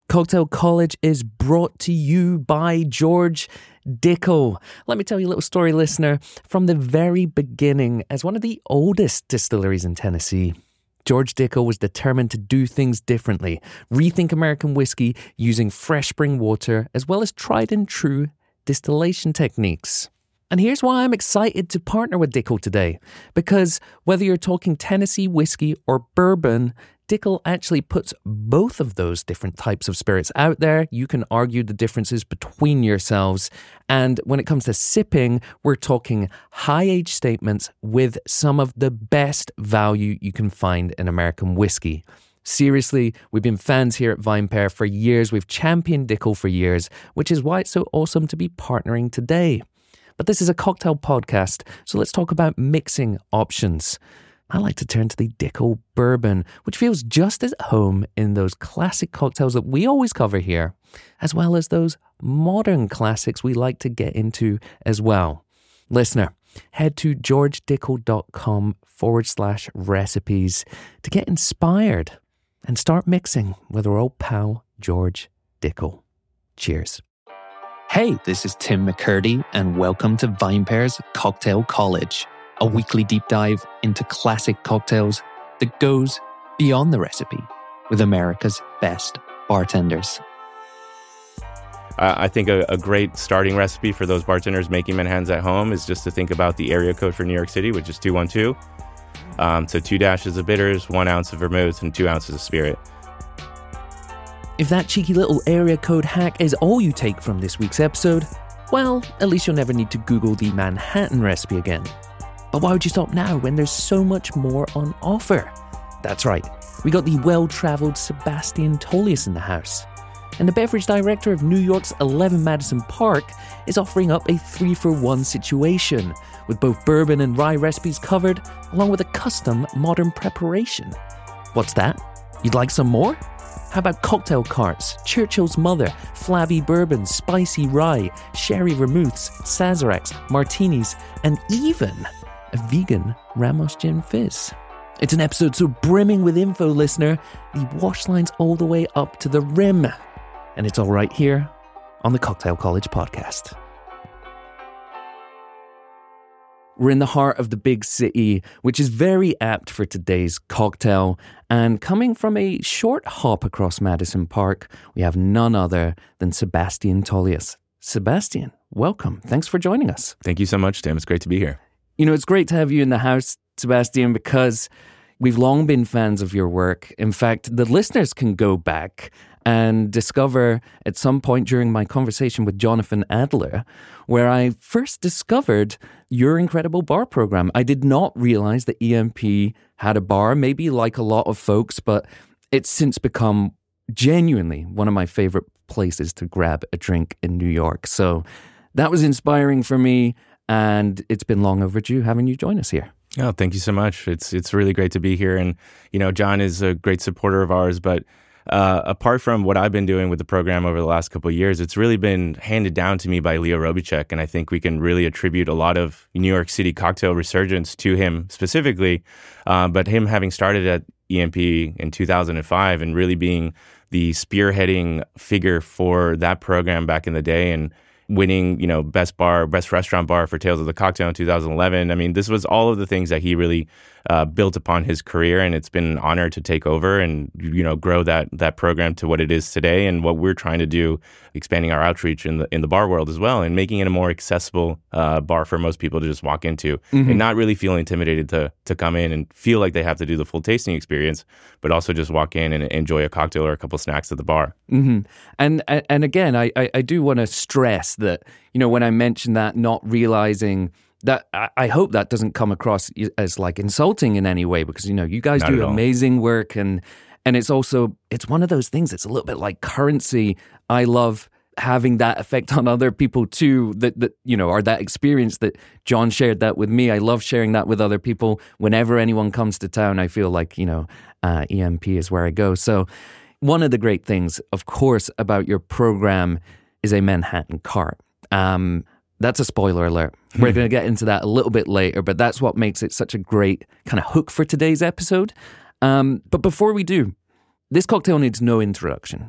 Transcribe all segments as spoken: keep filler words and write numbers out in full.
Cocktail College is brought to you by George Dickel. Let me tell you a little story, listener. From the very beginning, as one of the oldest distilleries in Tennessee, George Dickel was determined to do things differently, rethink American whiskey using fresh spring water as well as tried and true distillation techniques. And here's why I'm excited to partner with Dickel today. Because whether you're talking Tennessee whiskey or bourbon, Dickel actually puts both of those different types of spirits out there. You can argue the differences between yourselves. And when it comes to sipping, we're talking high-age statements with some of the best value you can find in American whiskey. Seriously, we've been fans here at VinePair for years. We've championed Dickel for years, which is why it's so awesome to be partnering today. But this is a cocktail podcast, so let's talk about mixing options. I like to turn to the Dickel Bourbon, which feels just as at home in those classic cocktails that we always cover here, as well as those modern classics we like to get into as well. Listener, head to georgedickel.com forward slash recipes to get inspired and start mixing with our old pal, George Dickel. Cheers. Hey, this is Tim McCurdy, and welcome to VinePair's Cocktail College, a weekly deep dive into classic cocktails that goes beyond the recipe with America's best bartenders. Uh, I think a, a great starting recipe for those bartenders making Manhattans at home is just to think about the area code for New York City, which is two one two. Um, so two dashes of bitters, one ounce of vermouth, and two ounces of spirit. If that cheeky little area code hack is all you take from this week's episode, well, at least you'll never need to Google the Manhattan recipe again. But why would you stop now when there's so much more on offer? That's right, we got the well-travelled Sebastian Tolius in the house. And the beverage director of New York's eleven Madison Park is offering up a three for one situation, with both bourbon and rye recipes covered, along with a custom modern preparation. What's that? You'd like some more? How about cocktail carts, Churchill's Mother, flabby bourbon, spicy rye, sherry vermouths, sazeracs, martinis, and even a vegan Ramos Gin Fizz? It's an episode so brimming with info, listener, the wash line's all the way up to the rim. And it's all right here on the Cocktail College podcast. We're in the heart of the big city, which is very apt for today's cocktail. And coming from a short hop across Madison Park, we have none other than Sebastian Tolius. Sebastian, welcome. Thanks for joining us. Thank you so much, Tim. It's great to be here. You know, it's great to have you in the house, Sebastian, because we've long been fans of your work. In fact, the listeners can go back and discover at some point during my conversation with Jonathan Adler, where I first discovered your incredible bar program. I did not realize that E M P had a bar, maybe like a lot of folks, but it's since become genuinely one of my favorite places to grab a drink in New York. So that was inspiring for me, and it's been long overdue having you join us here. Oh, thank you so much. It's it's really great to be here. And, you know, John is a great supporter of ours, but Uh, apart from what I've been doing with the program over the last couple of years, it's really been handed down to me by Leo Robichek, and I think we can really attribute a lot of New York City cocktail resurgence to him specifically, uh, but him having started at E M P in two thousand five and really being the spearheading figure for that program back in the day, and winning, you know, best bar, best restaurant bar for Tales of the Cocktail in two thousand eleven. I mean, this was all of the things that he really uh, built upon his career, and it's been an honor to take over and, you know, grow that that program to what it is today, and what we're trying to do, expanding our outreach in the in the bar world as well, and making it a more accessible uh, bar for most people to just walk into, mm-hmm. and not really feel intimidated to to come in and feel like they have to do the full tasting experience, but also just walk in and enjoy a cocktail or a couple snacks at the bar. Mm-hmm. And and again, I I, I do want to stress that, you know, when I mention that, not realizing that, I, I hope that doesn't come across as like insulting in any way, because, you know, you guys Not do amazing work, and and it's also, it's one of those things that's a little bit like currency. I love having that effect on other people too, that, that, you know, or that experience that John shared that with me. I love sharing that with other people. Whenever anyone comes to town, I feel like, you know, uh, E M P is where I go. So one of the great things, of course, about your program is a Manhattan cart. Um, that's a spoiler alert. We're going to get into that a little bit later, but that's what makes it such a great kind of hook for today's episode. Um, but before we do, this cocktail needs no introduction.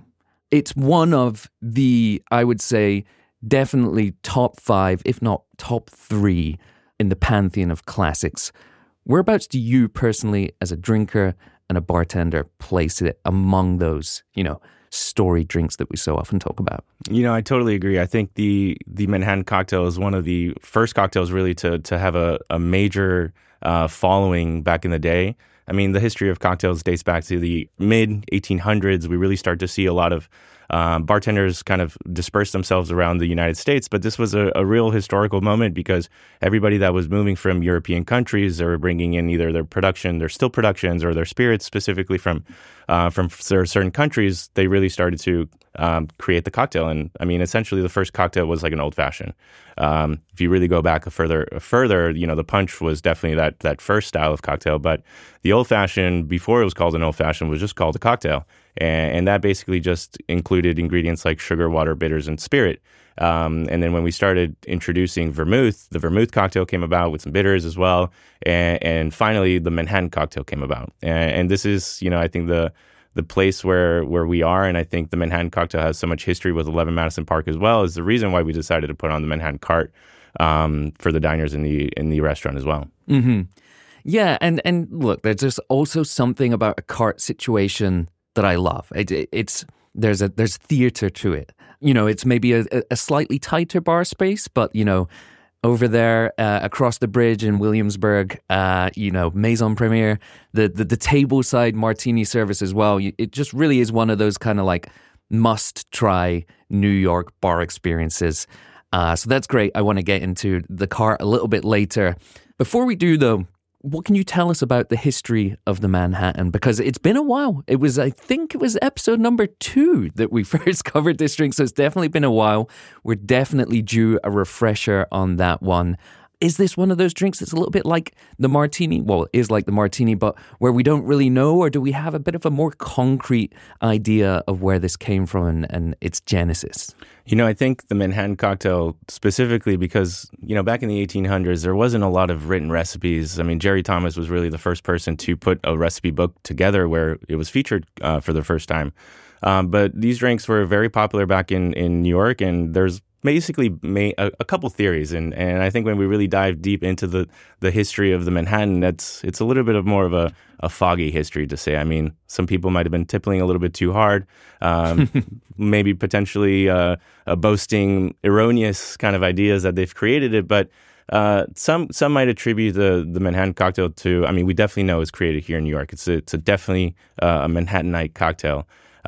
It's one of the, I would say, definitely top five, if not top three, in the pantheon of classics. Whereabouts do you personally, as a drinker and a bartender, place it among those, you know, story drinks that we so often talk about? You know, I totally agree. I think the the Manhattan cocktail is one of the first cocktails really to to have a, a major uh, following back in the day. I mean, the history of cocktails dates back to the mid eighteen hundreds. We really start to see a lot of um, bartenders kind of disperse themselves around the United States. But this was a, a real historical moment because everybody that was moving from European countries, they were bringing in either their production, their still productions, or their spirits specifically from uh, from certain countries. They really started to um, create the cocktail. And I mean, essentially, the first cocktail was like an old fashioned. Um, if you really go back a further, a further, you know, the punch was definitely that that first style of cocktail. But the old fashioned, before it was called an old fashioned, was just called a cocktail. And, and that basically just included ingredients like sugar, water, bitters, and spirit. Um, and then when we started introducing vermouth, the vermouth cocktail came about with some bitters as well. And, and finally, the Manhattan cocktail came about. And, and this is, you know, I think the the place where where we are, and I think the Manhattan cocktail has so much history with eleven Madison Park as well, is the reason why we decided to put on the Manhattan cart um, for the diners in the in the restaurant as well. Mm-hmm. Yeah, and and look, there's just also something about a cart situation that I love. It, it, it's there's a there's theater to it. You know, it's maybe a, a slightly tighter bar space, but you know, over there uh, across the bridge in Williamsburg, uh, you know, Maison Premiere, the, the the tableside martini service as well. It just really is one of those kind of like must try New York bar experiences. Uh, so that's great. I want to get into the cart a little bit later. Before we do, though, what can you tell us about the history of the Manhattan? Because it's been a while. It was, I think it was episode number two that we first covered this drink. So it's definitely been a while. We're definitely due a refresher on that one. Is this one of those drinks that's a little bit like the martini? Well, it is like the martini, but where we don't really know, or do we have a bit of a more concrete idea of where this came from and, and its genesis? You know, I think the Manhattan cocktail specifically because, you know, back in the eighteen hundreds, there wasn't a lot of written recipes. I mean, Jerry Thomas was really the first person to put a recipe book together where it was featured uh, for the first time. Um, but these drinks were very popular back in, in New York, and there's basically made a, a couple theories, and, and I think when we really dive deep into the, the history of the Manhattan, that's it's a little bit of more of a, a foggy history to say. I mean, some people might have been tippling a little bit too hard, um, maybe potentially uh, uh, boasting erroneous kind of ideas that they've created it, but uh, some some might attribute the the Manhattan cocktail to. I mean, we definitely know it's created here in New York. It's a, it's a definitely uh, a Manhattanite cocktail.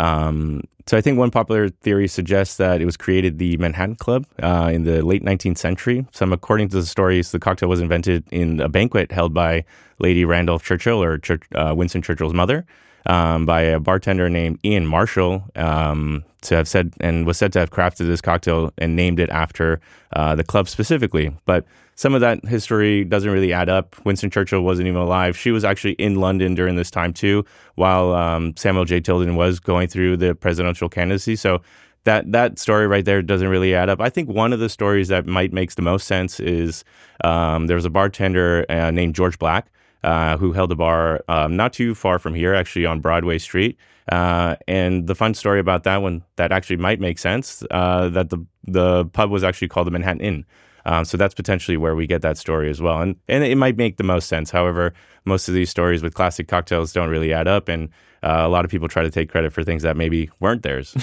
Um, so I think one popular theory suggests that it was created the Manhattan Club uh, in the late nineteenth century. Some, according to the stories, the cocktail was invented in a banquet held by Lady Randolph Churchill, or Church, uh, Winston Churchill's mother, um, by a bartender named Ian Marshall, um, to have said and was said to have crafted this cocktail and named it after uh, the club specifically. But some of that history doesn't really add up. Winston Churchill wasn't even alive. She was actually in London during this time too, while um, Samuel J. Tilden was going through the presidential candidacy. So that that story right there doesn't really add up. I think one of the stories that might makes the most sense is um, there was a bartender uh, named George Black uh, who held a bar um, not too far from here, actually on Broadway Street. Uh, and the fun story about that one that actually might make sense, uh, that the the pub was actually called the Manhattan Inn. Um, so that's potentially where we get that story as well. And and it might make the most sense. However, most of these stories with classic cocktails don't really add up. And uh, a lot of people try to take credit for things that maybe weren't theirs.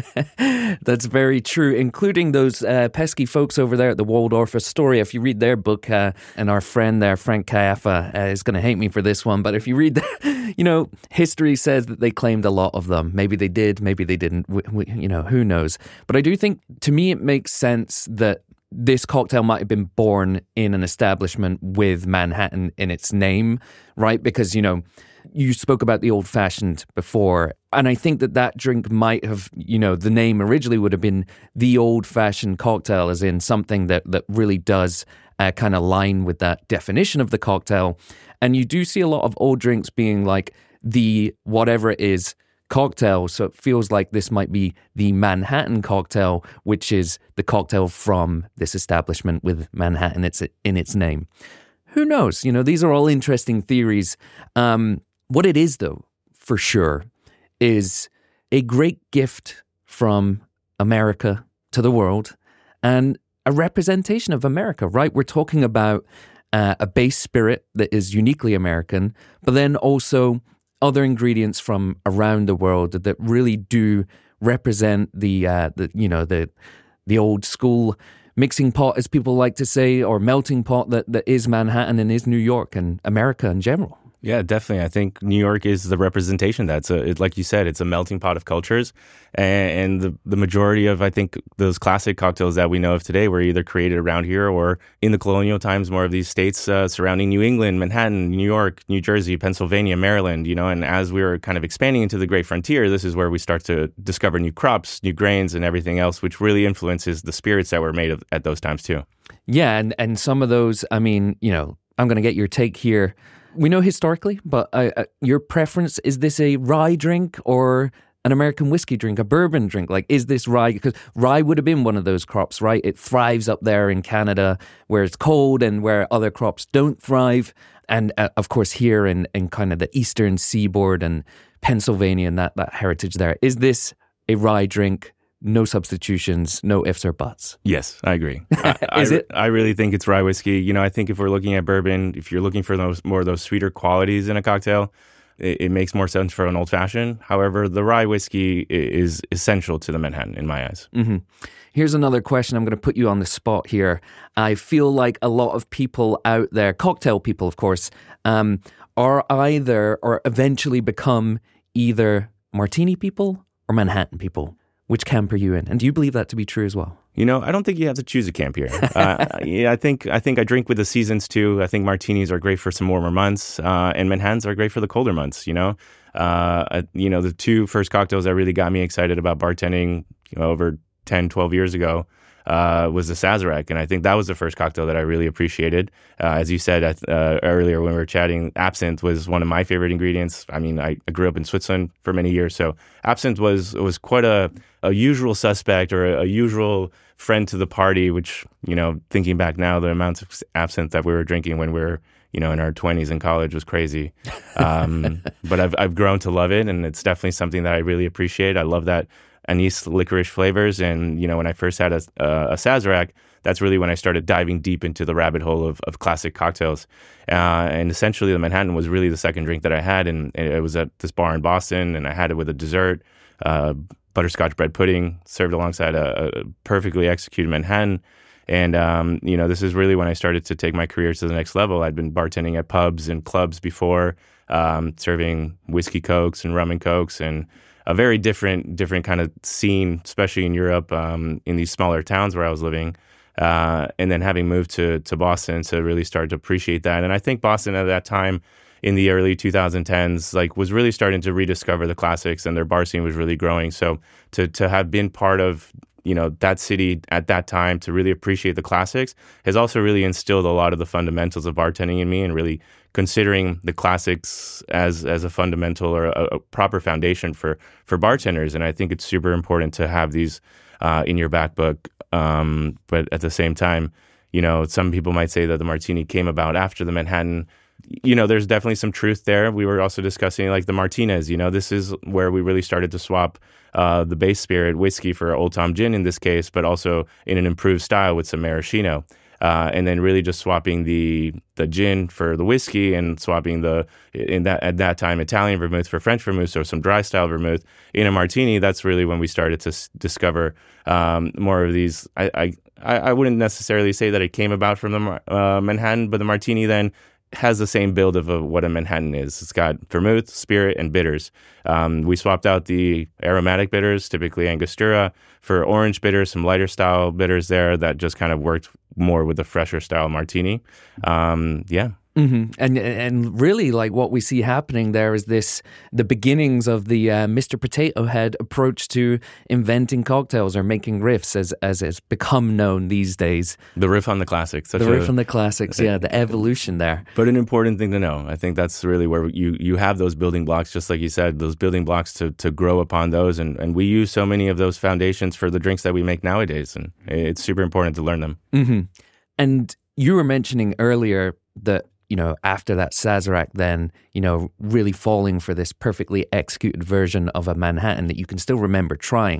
That's very true, including those uh, pesky folks over there at the Waldorf Astoria. If you read their book, uh, and our friend there, Frank Caiafa, uh, is going to hate me for this one. But if you read that, you know, history says that they claimed a lot of them. Maybe they did, maybe they didn't. We, we, you know, who knows? But I do think, to me, it makes sense that this cocktail might have been born in an establishment with Manhattan in its name, right? Because, you know, you spoke about the old-fashioned before, and I think that that drink might have, you know, the name originally would have been the old-fashioned cocktail, as in something that, that really does uh, kind of line with that definition of the cocktail. And you do see a lot of old drinks being like the whatever it is cocktail, so it feels like this might be the Manhattan cocktail, which is the cocktail from this establishment with Manhattan it's in its name. Who knows? You know, these are all interesting theories. Um, what it is, though, for sure, is a great gift from America to the world and a representation of America, right? We're talking about uh, a base spirit that is uniquely American, but then also other ingredients from around the world that really do represent the, uh, the you know, the the old school mixing pot, as people like to say, or melting pot that, that is Manhattan and is New York and America in general. Yeah, definitely. I think New York is the representation. That's a, it, like you said, it's a melting pot of cultures, and, and the the majority of I think those classic cocktails that we know of today were either created around here or in the colonial times, more of these states uh, surrounding New England, Manhattan, New York, New Jersey, Pennsylvania, Maryland. You know, and as we were kind of expanding into the Great Frontier, this is where we start to discover new crops, new grains, and everything else, which really influences the spirits that were made of, at those times too. Yeah, and and some of those, I mean, you know, I'm going to get your take here. We know historically, but uh, uh, your preference, is this a rye drink or an American whiskey drink, a bourbon drink? Like, is this rye? Because rye would have been one of those crops, right? It thrives up there in Canada where it's cold and where other crops don't thrive. And uh, of course, here in, in kind of the eastern seaboard and Pennsylvania and that, that heritage there. Is this a rye drink? No substitutions, no ifs or buts. Yes, I agree. I, Is I, it? I really think it's rye whiskey. You know, I think if we're looking at bourbon, if you're looking for those more of those sweeter qualities in a cocktail, it, it makes more sense for an old fashioned. However, the rye whiskey is essential to the Manhattan in my eyes. Mm-hmm. Here's another question. I'm going to put you on the spot here. I feel like a lot of people out there, cocktail people, of course, um, are either or eventually become either martini people or Manhattan people. Which camp are you in? And do you believe that to be true as well? You know, I don't think you have to choose a camp here. uh, yeah, I think I think I drink with the seasons too. I think martinis are great for some warmer months, uh, and Manhattans are great for the colder months. You know, uh, you know, the two first cocktails that really got me excited about bartending, you know, over ten, twelve years ago, uh, was the Sazerac, and I think that was the first cocktail that I really appreciated. Uh, as you said uh, earlier when we were chatting, absinthe was one of my favorite ingredients. I mean, I, I grew up in Switzerland for many years, so absinthe was was quite a, a usual suspect or a, a usual friend to the party, which, you know, thinking back now, the amounts of absinthe that we were drinking when we were, you know, in our twenties in college was crazy. Um, but I've I've grown to love it, and it's definitely something that I really appreciate. I love that anise licorice flavors, and you know, when I first had a, a, a Sazerac, that's really when I started diving deep into the rabbit hole of, of classic cocktails. Uh, and essentially, the Manhattan was really the second drink that I had, and, and it was at this bar in Boston, and I had it with a dessert, uh, butterscotch bread pudding, served alongside a, a perfectly executed Manhattan. And, um, you know, this is really when I started to take my career to the next level. I'd been bartending at pubs and clubs before, um, serving whiskey cokes and rum and cokes, and a very different different kind of scene, especially in Europe, um, in these smaller towns where I was living. Uh, and then having moved to to Boston to really start to appreciate that. And I think Boston at that time, in the early twenty tens, like was really starting to rediscover the classics, and their bar scene was really growing. So to to have been part of, you know, that city at that time, to really appreciate the classics, has also really instilled a lot of the fundamentals of bartending in me, and really considering the classics as as a fundamental or a, a proper foundation for for bartenders. And I think it's super important to have these uh, in your back book. Um, but at the same time, you know, some people might say that the martini came about after the Manhattan. You know, there's definitely some truth there. We were also discussing like the Martinez. You know, this is where we really started to swap uh, the base spirit whiskey for Old Tom Gin in this case, but also in an improved style with some maraschino. Uh, and then really just swapping the the gin for the whiskey, and swapping the in that at that time Italian vermouth for French vermouth, so some dry style vermouth in a martini. That's really when we started to s- discover um, more of these. I, I I wouldn't necessarily say that it came about from the uh, Manhattan, but the martini then has the same build of a, what a Manhattan is. It's got vermouth, spirit, and bitters. Um, we swapped out the aromatic bitters, typically Angostura, for orange bitters, some lighter style bitters there that just kind of worked more with the fresher style martini. Um, yeah. Mm-hmm. And and really, like what we see happening there is this the beginnings of the uh, Mister Potato Head approach to inventing cocktails, or making riffs, as as it's become known these days. The riff on the classics. The riff a, on the classics, yeah, the evolution there. But an important thing to know. I think that's really where you you have those building blocks, just like you said, those building blocks to to grow upon those. And, and we use so many of those foundations for the drinks that we make nowadays. And it's super important to learn them. Mm-hmm. And you were mentioning earlier that, you know, after that Sazerac, then, you know, really falling for this perfectly executed version of a Manhattan that you can still remember trying.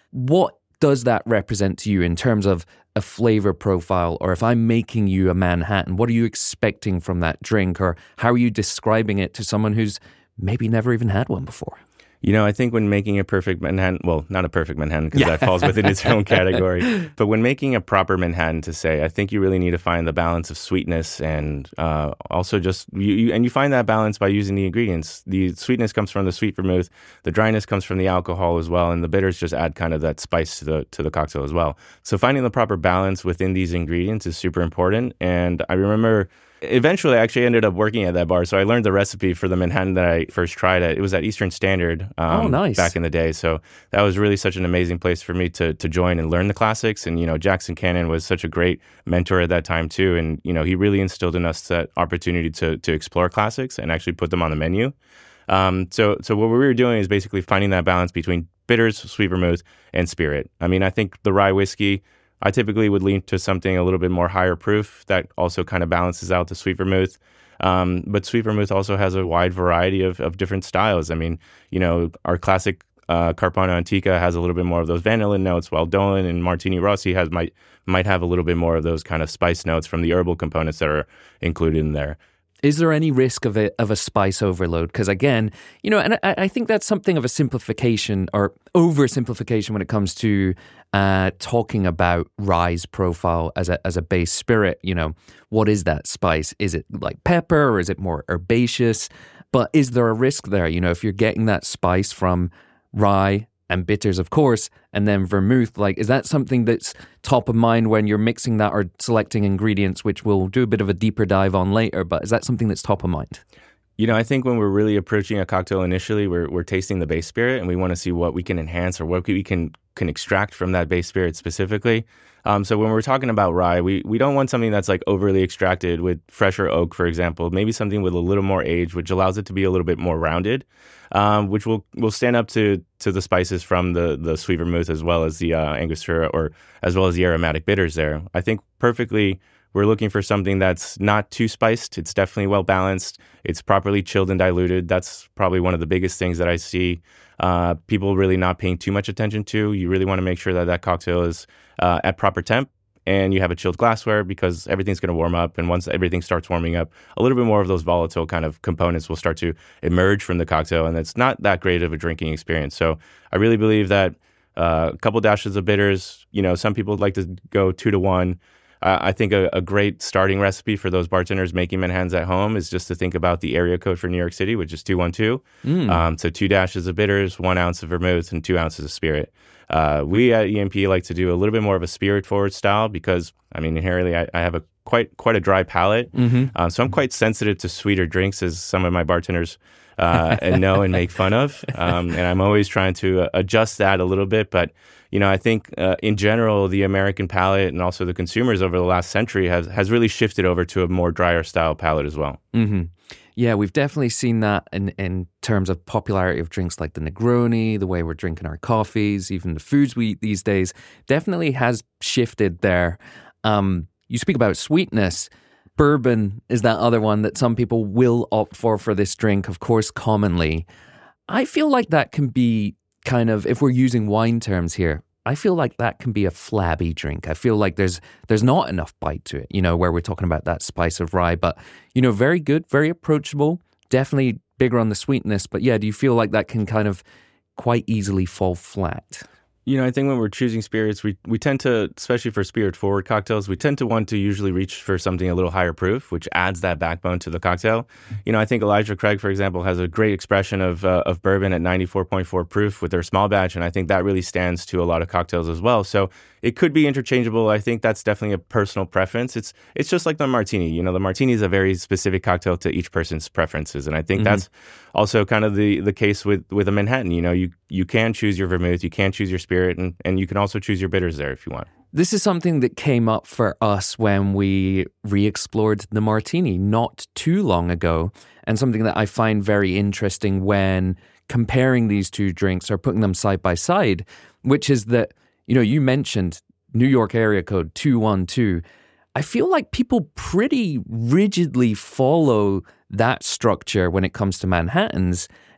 What does that represent to you in terms of a flavor profile? Or if I'm making you a Manhattan, what are you expecting from that drink? Or how are you describing it to someone who's maybe never even had one before? You know, I think when making a perfect Manhattan, well, not a perfect Manhattan because yeah. that falls within its own category, but when making a proper Manhattan to say, I think you really need to find the balance of sweetness and uh, also just, you, you, and you find that balance by using the ingredients. The sweetness comes from the sweet vermouth, the dryness comes from the alcohol as well, and the bitters just add kind of that spice to the to the cocktail as well. So finding the proper balance within these ingredients is super important. And I remember eventually, I actually ended up working at that bar, so I learned the recipe for the Manhattan that I first tried at. It was at Eastern Standard um, oh, nice. back in the day, so that was really such an amazing place for me to to join and learn the classics. And, you know, Jackson Cannon was such a great mentor at that time, too, and, you know, he really instilled in us that opportunity to to explore classics and actually put them on the menu. Um, so, so what we were doing is basically finding that balance between bitters, sweet vermouth, and spirit. I mean, I think the rye whiskey, I typically would lean to something a little bit more higher proof that also kind of balances out the sweet vermouth. Um, but sweet vermouth also has a wide variety of, of different styles. I mean, you know, our classic uh, Carpano Antica has a little bit more of those vanilla notes, while Dolan and Martini Rossi has might might have a little bit more of those kind of spice notes from the herbal components that are included in there. Is there any risk of a of a spice overload? Because again, you know, and I, I think that's something of a simplification or oversimplification when it comes to uh, talking about rye's profile as a as a base spirit. You know, what is that spice? Is it like pepper or is it more herbaceous? But is there a risk there? You know, if you're getting that spice from rye and bitters, of course, and then vermouth, like, is that something that's top of mind when you're mixing that or selecting ingredients, which we'll do a bit of a deeper dive on later, but is that something that's top of mind? You know, I think when we're really approaching a cocktail initially, we're we're tasting the base spirit and we want to see what we can enhance or what we can can extract from that base spirit specifically. Um, so when we're talking about rye, we, we don't want something that's like overly extracted with fresher oak, for example. Maybe something with a little more age, which allows it to be a little bit more rounded, um, which will will stand up to to the spices from the the sweet vermouth as well as the uh, Angostura or as well as the aromatic bitters there. I think perfectly we're looking for something that's not too spiced. It's definitely well balanced. It's properly chilled and diluted. That's probably one of the biggest things that I see uh, people really not paying too much attention to. You really want to make sure that that cocktail is uh, at proper temp and you have a chilled glassware because everything's going to warm up. And once everything starts warming up, a little bit more of those volatile kind of components will start to emerge from the cocktail. And it's not that great of a drinking experience. So I really believe that uh, a couple dashes of bitters, you know, some people like to go two to one. Uh, I think a, a great starting recipe for those bartenders making Manhattans at home is just to think about the area code for New York City, which is two one two. Mm. Um, so two dashes of bitters, one ounce of vermouth, and two ounces of spirit. Uh, we at E M P like to do a little bit more of a spirit-forward style because, I mean, inherently I, I have a quite quite a dry palate. Mm-hmm. Um, so I'm quite sensitive to sweeter drinks, as some of my bartenders uh, know and make fun of. Um, and I'm always trying to uh, adjust that a little bit. But, you know, I think uh, in general, the American palate and also the consumers over the last century has, has really shifted over to a more drier style palate as well. Mm-hmm. Yeah, we've definitely seen that in, in terms of popularity of drinks like the Negroni, the way we're drinking our coffees, even the foods we eat these days, definitely has shifted there. Um, you speak about sweetness. Bourbon is that other one that some people will opt for for this drink, of course, commonly. I feel like that can be kind of, if we're using wine terms here, I feel like that can be a flabby drink. I feel like there's there's not enough bite to it, you know, where we're talking about that spice of rye. But, you know, very good, very approachable, definitely bigger on the sweetness. But yeah, do you feel like that can kind of quite easily fall flat? You know, I think when we're choosing spirits, we, we tend to, especially for spirit-forward cocktails, we tend to want to usually reach for something a little higher proof, which adds that backbone to the cocktail. You know, I think Elijah Craig, for example, has a great expression of uh, of bourbon at ninety-four point four proof with their small batch, and I think that really stands to a lot of cocktails as well. So it could be interchangeable. I think that's definitely a personal preference. It's it's just like the martini. You know, the martini is a very specific cocktail to each person's preferences, and I think mm-hmm. that's also kind of the the case with, with a Manhattan. You know, you you can choose your vermouth, you can choose your spirit, and, and you can also choose your bitters there if you want. This is something that came up for us when we re-explored the martini not too long ago, and something that I find very interesting when comparing these two drinks or putting them side by side, which is that, you know, you mentioned New York area code two one two. I feel like people pretty rigidly follow that structure when it comes to Manhattans.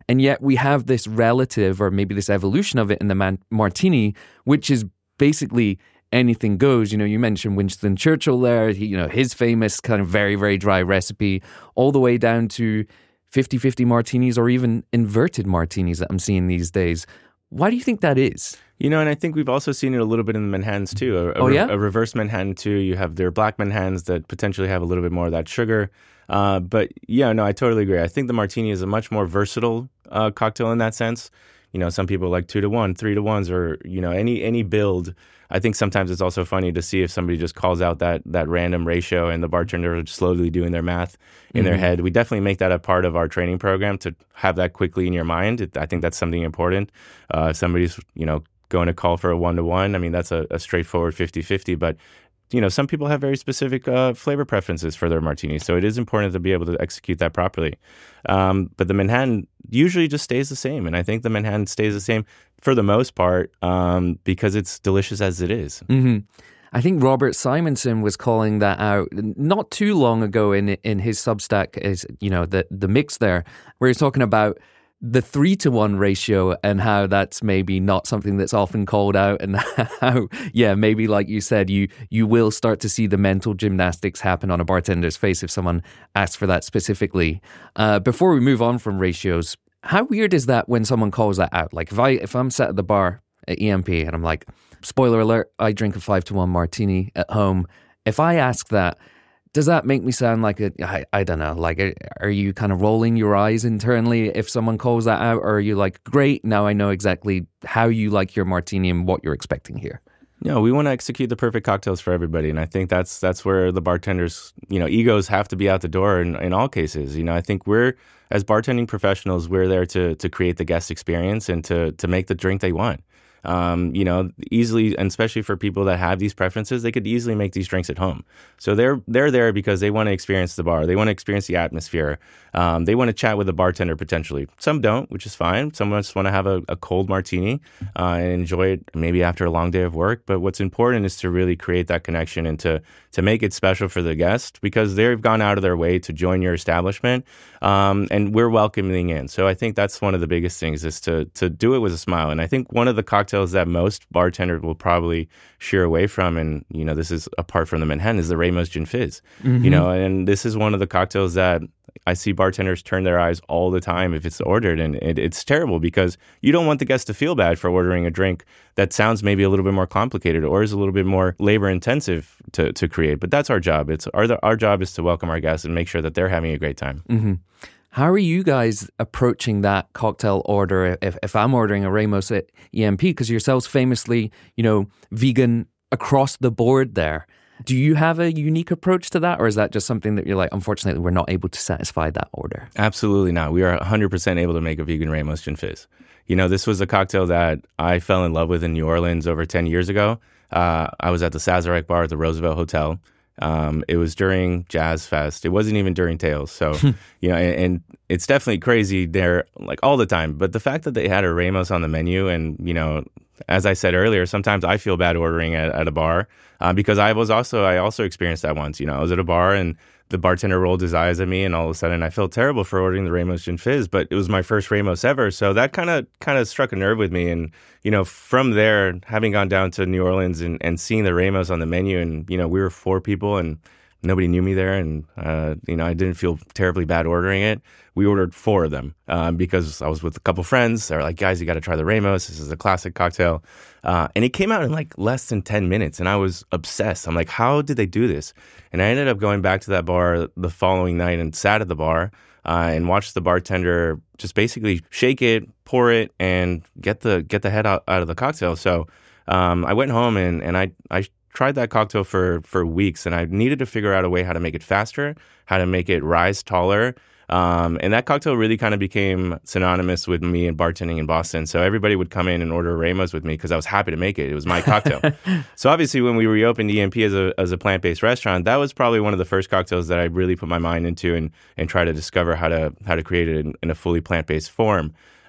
And yet we have this relative, or maybe this evolution of it in the man- martini, which is basically anything goes. You know, you mentioned Winston Churchill there, he, you know, his famous kind of very, very dry recipe, all the way down to fifty-fifty martinis or even inverted martinis that I'm seeing these days. Why do you think that is? You know, and I think we've also seen it a little bit in the Manhattans too. A, a, oh, yeah? a reverse Manhattan too. You have their black Manhattans that potentially have a little bit more of that sugar. Uh, but yeah, no, I totally agree. I think the martini is a much more versatile uh, cocktail in that sense. You know, some people like two to one, three to ones, or, you know, any any build. I think sometimes it's also funny to see if somebody just calls out that that random ratio and the bartender is slowly doing their math in mm-hmm. their head. We definitely make that a part of our training program to have that quickly in your mind. It, I think that's something important. Uh, if somebody's, you know, going to call for a one-to-one, I mean, that's a, a straightforward fifty-fifty. But, you know, some people have very specific uh, flavor preferences for their martinis. So it is important to be able to execute that properly. Um, but the Manhattan usually just stays the same. And I think the Manhattan stays the same for the most part um, because it's delicious as it is. Mm-hmm. I think Robert Simonson was calling that out not too long ago in in his Substack, is you know, the, the mix there, where he's talking about the three to one ratio and how that's maybe not something that's often called out, and how, yeah, maybe like you said, you you will start to see the mental gymnastics happen on a bartender's face if someone asks for that specifically. Uh, before we move on from ratios, how weird is that when someone calls that out? Like if I if I'm sat at the bar at E M P and I'm like, spoiler alert, I drink a five to one martini at home. If I ask that, does that make me sound like a, I, I don't know, like, are, are you kind of rolling your eyes internally if someone calls that out? Or are you like, great, now I know exactly how you like your martini and what you're expecting here? No, we want to execute the perfect cocktails for everybody. And I think that's that's where the bartenders, you know, egos have to be out the door in, in all cases. You know, I think we're, as bartending professionals, we're there to to create the guest experience and to to make the drink they want. Um, you know, easily, and especially for people that have these preferences, they could easily make these drinks at home. So they're they're there because they want to experience the bar. They want to experience the atmosphere. Um, they want to chat with the bartender potentially. Some don't, which is fine. Some just want to have a, a cold martini uh, and enjoy it maybe after a long day of work. But what's important is to really create that connection and to to make it special for the guest because they've gone out of their way to join your establishment, um, and we're welcoming in. So I think that's one of the biggest things is to to do it with a smile. And I think one of the cocktails that most bartenders will probably sheer away from, and you know, this is apart from the Manhattan, is the Ramos Gin Fizz. Mm-hmm. You know, and this is one of the cocktails that I see bartenders turn their eyes all the time if it's ordered, and it, it's terrible because you don't want the guest to feel bad for ordering a drink that sounds maybe a little bit more complicated or is a little bit more labor intensive to to create. But that's our job. It's our our job is to welcome our guests and make sure that they're having a great time. Mm-hmm. How are you guys approaching that cocktail order if, if I'm ordering a Ramos at E M P? Because yourselves famously, you know, vegan across the board there. Do you have a unique approach to that? Or is that just something that you're like, unfortunately, we're not able to satisfy that order? Absolutely not. We are one hundred percent able to make a vegan Ramos Gin Fizz. You know, this was a cocktail that I fell in love with in New Orleans over ten years ago. Uh, I was at the Sazerac bar at the Roosevelt Hotel. Um, it was during Jazz Fest. It wasn't even during Tales. So, you know, and, and it's definitely crazy there, like all the time. But the fact that they had a Ramos on the menu and, you know, as I said earlier, sometimes I feel bad ordering at, at a bar uh, because I was also, I also experienced that once. You know, I was at a bar and the bartender rolled his eyes at me and all of a sudden I felt terrible for ordering the Ramos Gin Fizz, but it was my first Ramos ever. So that kind of kind of struck a nerve with me. And, you know, from there, having gone down to New Orleans and, and seeing the Ramos on the menu and, you know, we were four people and nobody knew me there. And, uh, you know, I didn't feel terribly bad ordering it. We ordered four of them um, because I was with a couple friends. They were like, guys, you got to try the Ramos. This is a classic cocktail. Uh, and it came out in like less than ten minutes. And I was obsessed. I'm like, how did they do this? And I ended up going back to that bar the following night and sat at the bar uh, and watched the bartender just basically shake it, pour it, and get the get the head out, out of the cocktail. So um, I went home and, and I, I tried that cocktail for, for weeks. And I needed to figure out a way how to make it faster, how to make it rise taller. Um, and that cocktail really kind of became synonymous with me and bartending in Boston. So everybody would come in and order Ramos with me because I was happy to make it. It was my cocktail. So obviously when we reopened E M P as a as a plant-based restaurant, that was probably one of the first cocktails that I really put my mind into and and try to discover how to how to create it in, in a fully plant-based form.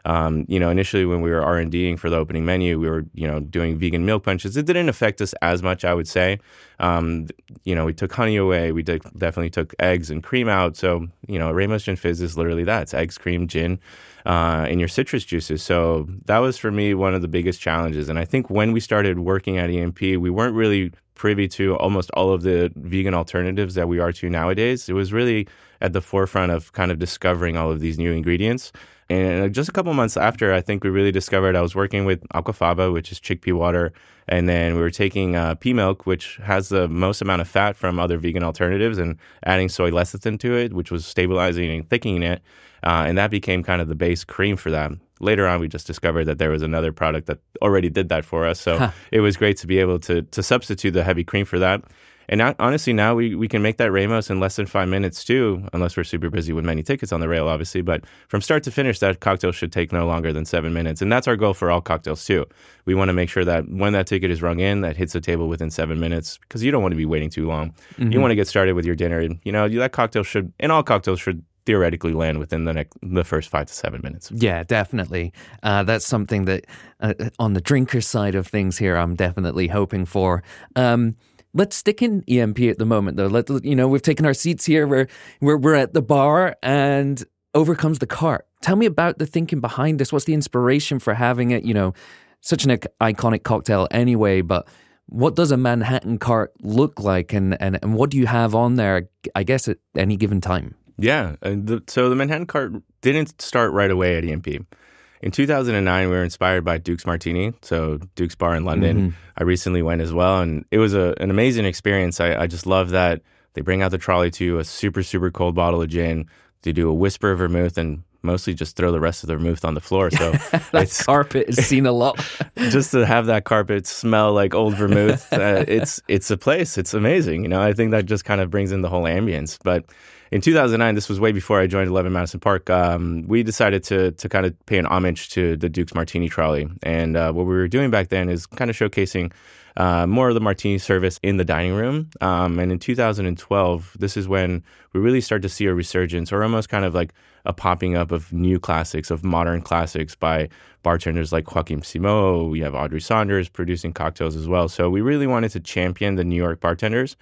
Um, you know, initially when we were R and D-ing for the opening menu, we were, you know, doing vegan milk punches. It didn't affect us as much, I would say. Um, you know, we took honey away. We did, definitely took eggs and cream out. So, you know, Ramos Gin Fizz is literally that. It's eggs, cream, gin, uh, and your citrus juices. So that was, for me, one of the biggest challenges. And I think when we started working at E M P, we weren't really privy to almost all of the vegan alternatives that we are to nowadays. It was really at the forefront of kind of discovering all of these new ingredients. And just a couple months after, I think we really discovered, I was working with aquafaba, which is chickpea water, and then we were taking uh, pea milk, which has the most amount of fat from other vegan alternatives, and adding soy lecithin to it, which was stabilizing and thickening it, uh, and that became kind of the base cream for that. Later on, we just discovered that there was another product that already did that for us, so huh. It was great to be able to to substitute the heavy cream for that. And now, honestly, now we, we can make that Ramos in less than five minutes too, unless we're super busy with many tickets on the rail, obviously. But from start to finish, that cocktail should take no longer than seven minutes. And that's our goal for all cocktails too. We want to make sure that when that ticket is rung in, that hits the table within seven minutes, because you don't want to be waiting too long. Mm-hmm. You want to get started with your dinner. You know, that cocktail should, and all cocktails should theoretically land within the next, the first five to seven minutes. Yeah, definitely. Uh, that's something that uh, on the drinker side of things here, I'm definitely hoping for. Um, Let's stick in E M P at the moment, though. Let you know, we've taken our seats here. We're we're we're at the bar, and over comes the cart. Tell me about the thinking behind this. What's the inspiration for having it? You know, such an iconic cocktail anyway. But what does a Manhattan cart look like, and and, and what do you have on there? I guess at any given time. Yeah. Uh, the, so the Manhattan cart didn't start right away at E M P. In two thousand nine, we were inspired by Duke's Martini, so Duke's Bar in London. Mm-hmm. I recently went as well, and it was a, an amazing experience. I, I just love that they bring out the trolley to you, a super, super cold bottle of gin. They do a whisper of vermouth and mostly just throw the rest of the vermouth on the floor. So that it's, carpet is seen a lot. Just to have that carpet smell like old vermouth, uh, it's it's a place. It's amazing. You know, I think that just kind of brings in the whole ambience. But in two thousand nine, this was way before I joined eleven Madison Park, um, we decided to to kind of pay an homage to the Duke's Martini trolley. And uh, what we were doing back then is kind of showcasing uh, more of the martini service in the dining room. Um, and in two thousand twelve, this is when we really start to see a resurgence, or almost kind of like a popping up of new classics, of modern classics by bartenders like Joaquim Simo. We have Audrey Saunders producing cocktails as well. So we really wanted to champion the New York bartenders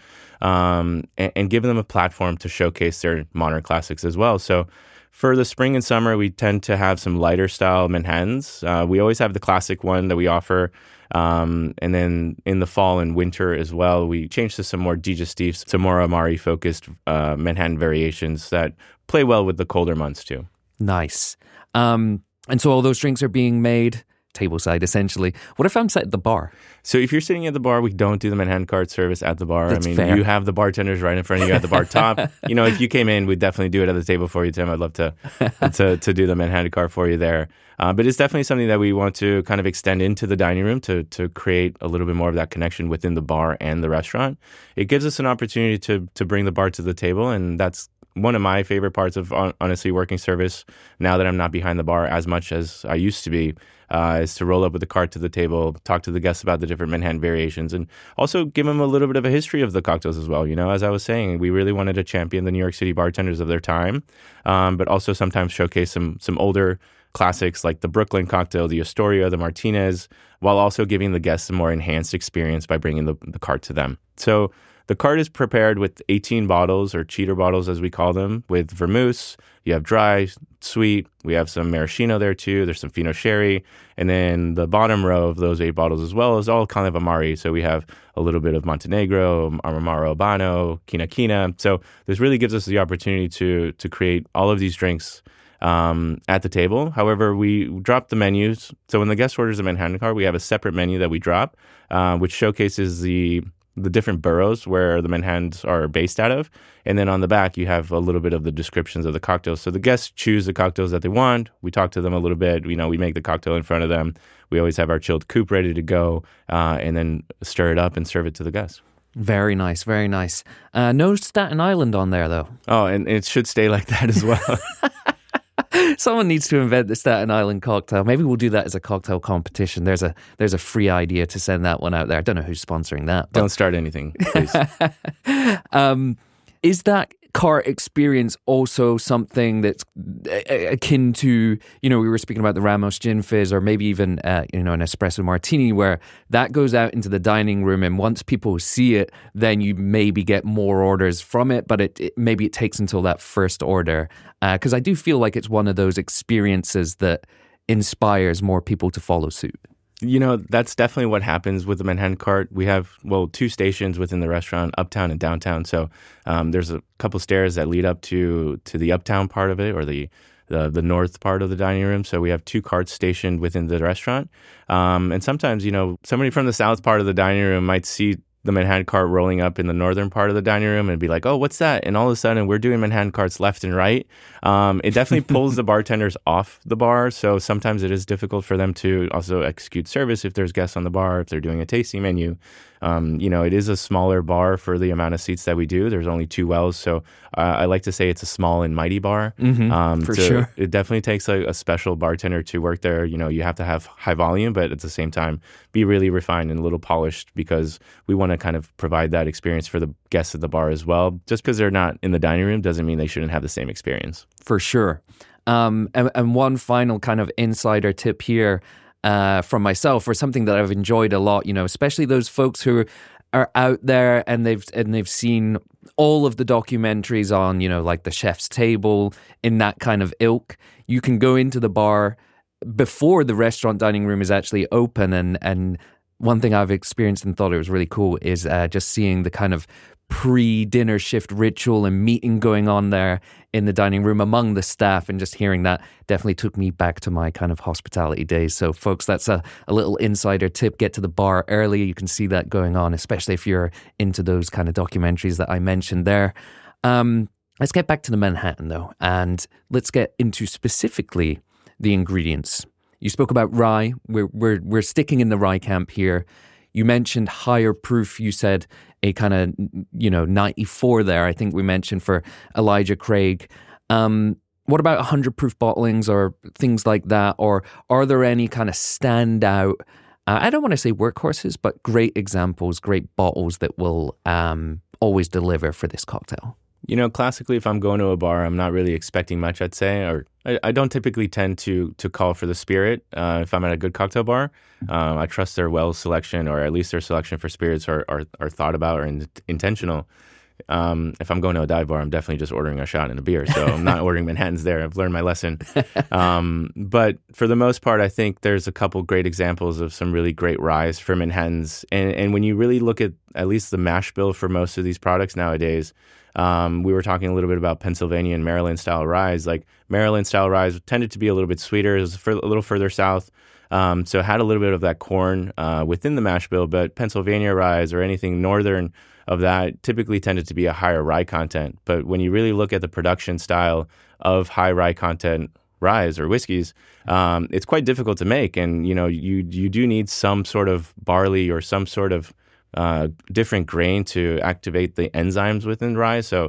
um, and, and give them a platform to showcase their modern classics as well. So for the spring and summer, we tend to have some lighter style Manhattans. Uh, we always have the classic one that we offer. Um, and then in the fall and winter as well, we change to some more digestifs, some more Amari-focused uh, Manhattan variations that play well with the colder months too. Nice. Um, and so all those drinks are being made tableside, essentially. What if I'm sat at the bar? So if you're sitting at the bar, we don't do the Manhattan cart service at the bar. That's I mean, fair. You have the bartenders right in front of you at the bar top. You know, if you came in, we'd definitely do it at the table for you, Tim. I'd love to to, to do the Manhattan cart for you there. Uh, but it's definitely something that we want to kind of extend into the dining room to to create a little bit more of that connection within the bar and the restaurant. It gives us an opportunity to to bring the bar to the table, and that's one of my favorite parts of, honestly, working service now that I'm not behind the bar as much as I used to be, uh, is to roll up with the cart to the table, talk to the guests about the different Manhattan variations, and also give them a little bit of a history of the cocktails as well. You know, as I was saying, we really wanted to champion the New York City bartenders of their time, um, but also sometimes showcase some some older classics like the Brooklyn cocktail, the Astoria, the Martinez, while also giving the guests a more enhanced experience by bringing the, the cart to them. So the cart is prepared with eighteen bottles, or cheater bottles as we call them, with vermouths. You have dry, sweet. We have some maraschino there too. There's some Fino Sherry. And then the bottom row of those eight bottles as well is all kind of Amari. So we have a little bit of Montenegro, Amaro Habano, Kina Kina. So this really gives us the opportunity to to create all of these drinks um, at the table. However, we drop the menus. So when the guest orders a Manhattan cart, we have a separate menu that we drop, uh, which showcases the the different boroughs where the Manhattans are based out of. And then on the back, you have a little bit of the descriptions of the cocktails. So the guests choose the cocktails that they want. We talk to them a little bit. You know, we make the cocktail in front of them. We always have our chilled coupe ready to go, uh, and then stir it up and serve it to the guests. Very nice, very nice. Uh, no Staten Island on there, though. Oh, and it should stay like that as well. Someone needs to invent the Staten Island cocktail. Maybe we'll do that as a cocktail competition. There's a there's a free idea to send that one out there. I don't know who's sponsoring that. But... Don't start anything, please. um, is that cart experience also something that's akin to, you know, we were speaking about the Ramos Gin Fizz, or maybe even, uh, you know, an espresso martini, where that goes out into the dining room, and once people see it, then you maybe get more orders from it, but it, it maybe it takes until that first order. Because uh, I do feel like it's one of those experiences that inspires more people to follow suit. You know, that's definitely what happens with the Manhattan Cart. We have, well, two stations within the restaurant, uptown and downtown. So um, there's a couple stairs that lead up to to the uptown part of it, or the, the the north part of the dining room. So we have two carts stationed within the restaurant. Um, and sometimes, you know, somebody from the south part of the dining room might see the Manhattan Cart rolling up in the northern part of the dining room and be like, oh, what's that? And all of a sudden, we're doing Manhattan Carts left and right. Um, it definitely pulls the bartenders off the bar. So sometimes it is difficult for them to also execute service if there's guests on the bar, if they're doing a tasting menu. Um, you know, it is a smaller bar for the amount of seats that we do. There's only two wells. So uh, I like to say it's a small and mighty bar. Mm-hmm, um, for to, sure. It definitely takes a, a special bartender to work there. You know, you have to have high volume, but at the same time, be really refined and a little polished, because we want to kind of provide that experience for the guests at the bar as well. Just because they're not in the dining room doesn't mean they shouldn't have the same experience. For sure. Um, and, and one final kind of insider tip here, Uh, from myself, or something that I've enjoyed a lot, you know, especially those folks who are out there and they've and they've seen all of the documentaries on, you know, like The Chef's Table, in that kind of ilk. You can go into the bar before the restaurant dining room is actually open, and and one thing I've experienced and thought it was really cool is uh, just seeing the kind of pre-dinner shift ritual and meeting going on there in the dining room among the staff, and just hearing that definitely took me back to my kind of hospitality days. So folks, that's a, a little insider tip. Get to the bar early. You can see that going on, especially if you're into those kind of documentaries that I mentioned there. Um, let's get back to the Manhattan though, and let's get into specifically the ingredients. You spoke about rye. We're we're we're sticking in the rye camp here. You mentioned higher proof. You said a kind of, you know, ninety-four there, I think we mentioned, for Elijah Craig. Um, what about one hundred proof bottlings or things like that? Or are there any kind of standout, uh, I don't want to say workhorses, but great examples, great bottles that will um, always deliver for this cocktail? You know, classically, if I'm going to a bar, I'm not really expecting much, I'd say, or I, I don't typically tend to to call for the spirit uh, if I'm at a good cocktail bar. Um, I trust their well selection, or at least their selection for spirits are are, are thought about or in, intentional. Um, if I'm going to a dive bar, I'm definitely just ordering a shot and a beer. So I'm not ordering Manhattans there. I've learned my lesson. Um, but for the most part, I think there's a couple great examples of some really great ryes for Manhattans. And, and when you really look at at least the mash bill for most of these products nowadays, Um, we were talking a little bit about Pennsylvania and Maryland style ryes. Like Maryland style ryes tended to be a little bit sweeter, it was a little further south. Um, so it had a little bit of that corn uh, within the mash bill, but Pennsylvania ryes or anything northern of that typically tended to be a higher rye content. But when you really look at the production style of high rye content ryes or whiskeys, um, it's quite difficult to make. And, you know, you, you do need some sort of barley or some sort of Uh, different grain to activate the enzymes within rye. So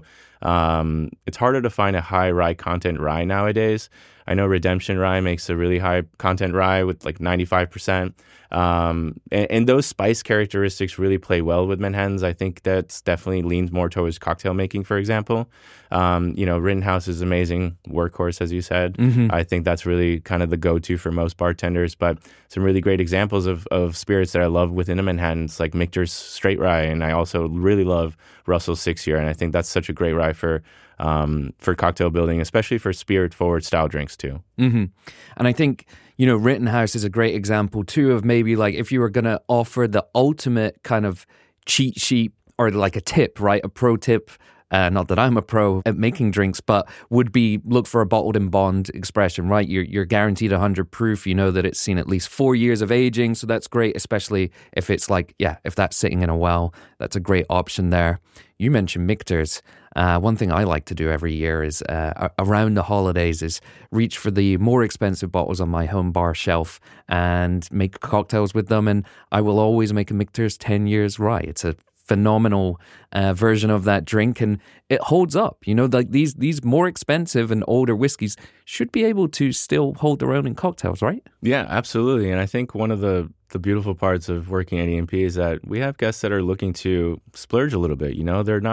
um, it's harder to find a high rye content rye nowadays. I know Redemption Rye makes a really high content rye with like ninety-five percent. Um, and, and those spice characteristics really play well with Manhattans. I think that's definitely leans more towards cocktail making, for example. Um, you know, Rittenhouse is amazing workhorse, as you said. Mm-hmm. I think that's really kind of the go-to for most bartenders. But some really great examples of, of spirits that I love within a Manhattan, it's like Michter's Straight Rye. And I also really love Russell's Six Year. And I think that's such a great rye for um, for cocktail building, especially for spirit-forward style drinks too. Mm-hmm. And I think, you know, Rittenhouse is a great example too of maybe like if you were going to offer the ultimate kind of cheat sheet or like a tip, right? A pro tip. Uh, not that I'm a pro at making drinks, but would be look for a bottled in bond expression, right? You're you're guaranteed one hundred proof. You know that it's seen at least four years of aging, so that's great, especially if it's like, yeah, if that's sitting in a well, that's a great option there. You mentioned Michter's. Uh, one thing I like to do every year is uh, around the holidays is reach for the more expensive bottles on my home bar shelf and make cocktails with them. And I will always make a Michter's ten years rye. It's a phenomenal uh, version of that drink, and it holds up. You know, like these these more expensive and older whiskeys should be able to still hold their own in cocktails, right? Yeah, absolutely. And I think one of the the beautiful parts of working at E and P is that we have guests that are looking to splurge a little bit. You know, they're not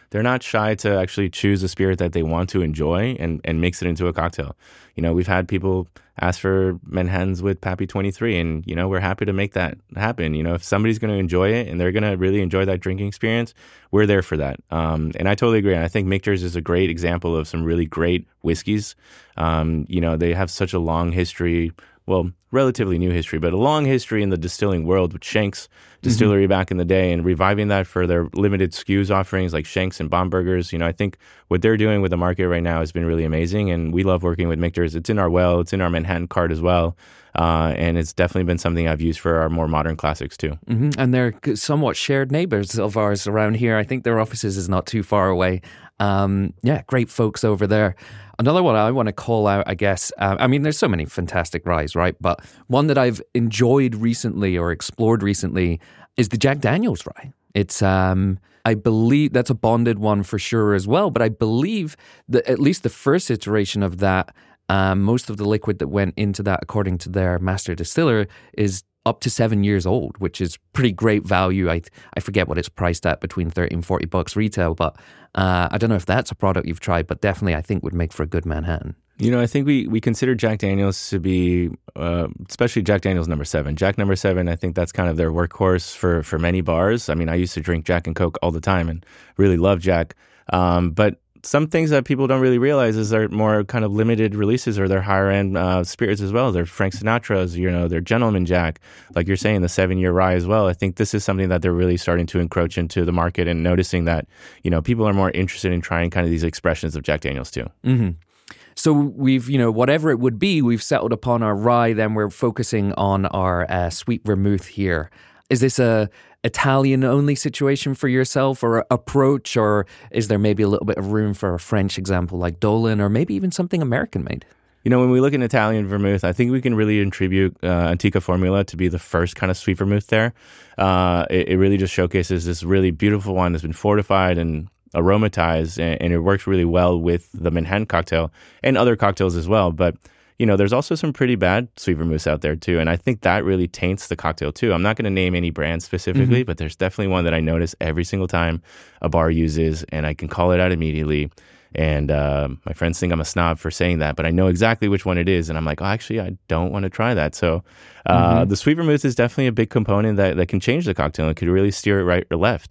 they're not shy to actually choose a spirit that they want to enjoy and, and mix it into a cocktail. You know, we've had people ask for Manhattans with Pappy twenty-three, and, you know, we're happy to make that happen. You know, if somebody's going to enjoy it and they're going to really enjoy that drinking experience, we're there for that. Um, and I totally agree. And I think Michter's is a great example of some really great whiskeys. Um, you know, they have such a long history, well, relatively new history, but a long history in the distilling world with Shanks Distillery mm-hmm. back in the day, and reviving that for their limited S K Us offerings like Shanks and Bombergers. You know, I think what they're doing with the market right now has been really amazing, and we love working with Michter's. It's in our well, it's in our Manhattan cart as well, uh, and it's definitely been something I've used for our more modern classics too. Mm-hmm. And they're somewhat shared neighbors of ours around here. I think their offices is not too far away. Um, yeah, great folks over there. Another one I want to call out, I guess, uh, I mean, there's so many fantastic ryes, right? But one that I've enjoyed recently or explored recently is the Jack Daniel's rye. It's, um, I believe that's a bonded one for sure as well, but I believe that at least the first iteration of that, um, most of the liquid that went into that, according to their master distiller, is up to seven years old, which is pretty great value. I I forget what it's priced at, between thirty and forty bucks retail, but uh, I don't know if that's a product you've tried, but definitely I think would make for a good Manhattan. You know, I think we, we consider Jack Daniel's to be, uh, especially Jack Daniel's number seven. Jack number seven, I think that's kind of their workhorse for, for many bars. I mean, I used to drink Jack and Coke all the time and really love Jack. Um, but some things that people don't really realize is they're more kind of limited releases, or they're higher end uh, spirits as well. They're Frank Sinatra's, you know, they're Gentleman Jack, like you're saying, the seven year rye as well. I think this is something that they're really starting to encroach into the market, and noticing that, you know, people are more interested in trying kind of these expressions of Jack Daniel's too. Mm-hmm. So we've, you know, whatever it would be, we've settled upon our rye, then we're focusing on our uh, sweet vermouth here. Is this a Italian-only situation for yourself, or approach, or is there maybe a little bit of room for a French example like Dolan, or maybe even something American-made? You know, when we look at Italian vermouth, I think we can really attribute uh, Antica Formula to be the first kind of sweet vermouth there. Uh, it, it really just showcases this really beautiful wine that's been fortified and aromatized, and, and it works really well with the Manhattan cocktail and other cocktails as well. But you know, there's also some pretty bad sweet vermouths out there too, and I think that really taints the cocktail too. I'm not going to name any brand specifically, mm-hmm. but there's definitely one that I notice every single time a bar uses, and I can call it out immediately. And uh, my friends think I'm a snob for saying that, but I know exactly which one it is, and I'm like, oh, actually, I don't want to try that. So uh, mm-hmm. the sweet vermouth is definitely a big component that, that can change the cocktail and could really steer it right or left.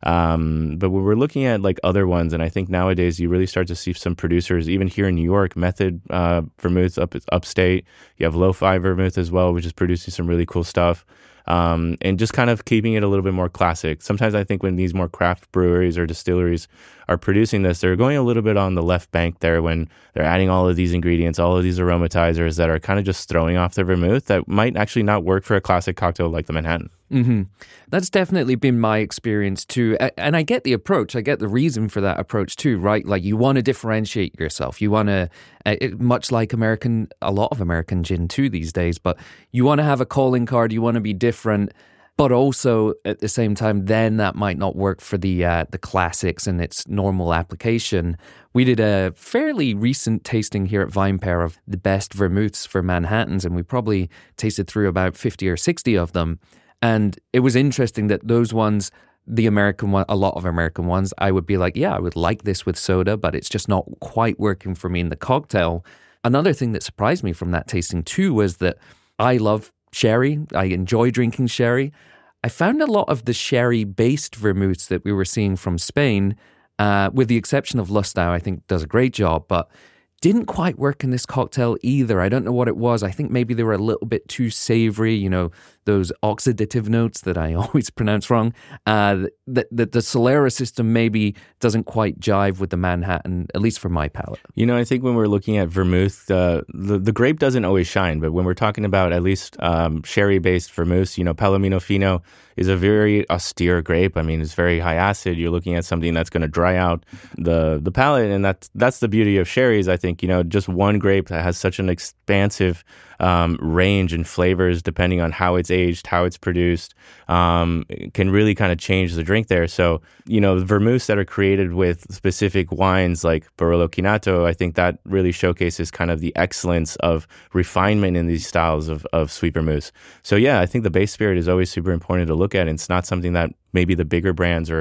Um, but when we're looking at like other ones, and I think nowadays you really start to see some producers, even here in New York, Method uh, Vermouth up upstate. You have Lo-Fi Vermouth as well, which is producing some really cool stuff. Um, and just kind of keeping it a little bit more classic. Sometimes I think when these more craft breweries or distilleries are producing this, they're going a little bit on the left bank there when they're adding all of these ingredients, all of these aromatizers that are kind of just throwing off the vermouth that might actually not work for a classic cocktail like the Manhattan. Mm-hmm. That's definitely been my experience too. And I get the approach. I get the reason for that approach too, right? Like you want to differentiate yourself. You want to, much like American, a lot of American gin too these days, but you want to have a calling card. You want to be different. But also at the same time, then that might not work for the uh, the classics and its normal application. We did a fairly recent tasting here at VinePair of the best vermouths for Manhattans, and we probably tasted through about fifty or sixty of them. And it was interesting that those ones, the American one, a lot of American ones, I would be like, yeah, I would like this with soda, but it's just not quite working for me in the cocktail. Another thing that surprised me from that tasting too was that I love sherry. I enjoy drinking sherry. I found a lot of the sherry-based vermouths that we were seeing from Spain, uh, with the exception of Lustau, I think does a great job, but didn't quite work in this cocktail either. I don't know what it was. I think maybe they were a little bit too savory, you know, those oxidative notes that I always pronounce wrong. Uh, that the, the Solera system maybe doesn't quite jive with the Manhattan, at least for my palate. You know, I think when we're looking at vermouth, uh, the, the grape doesn't always shine, but when we're talking about at least um, sherry-based vermouths, you know, Palomino Fino is a very austere grape. I mean, it's very high acid. You're looking at something that's going to dry out the the palate, and that's that's the beauty of sherries. I think, you know, just one grape that has such an expansive um, range and flavors depending on how it's aged, how it's produced, um, can really kind of change the drink there. So, you know, the vermouths that are created with specific wines like Barolo Chinato, I think that really showcases kind of the excellence of refinement in these styles of, of sweet vermouths. So yeah, I think the base spirit is always super important to look at, and it's not something that maybe the bigger brands or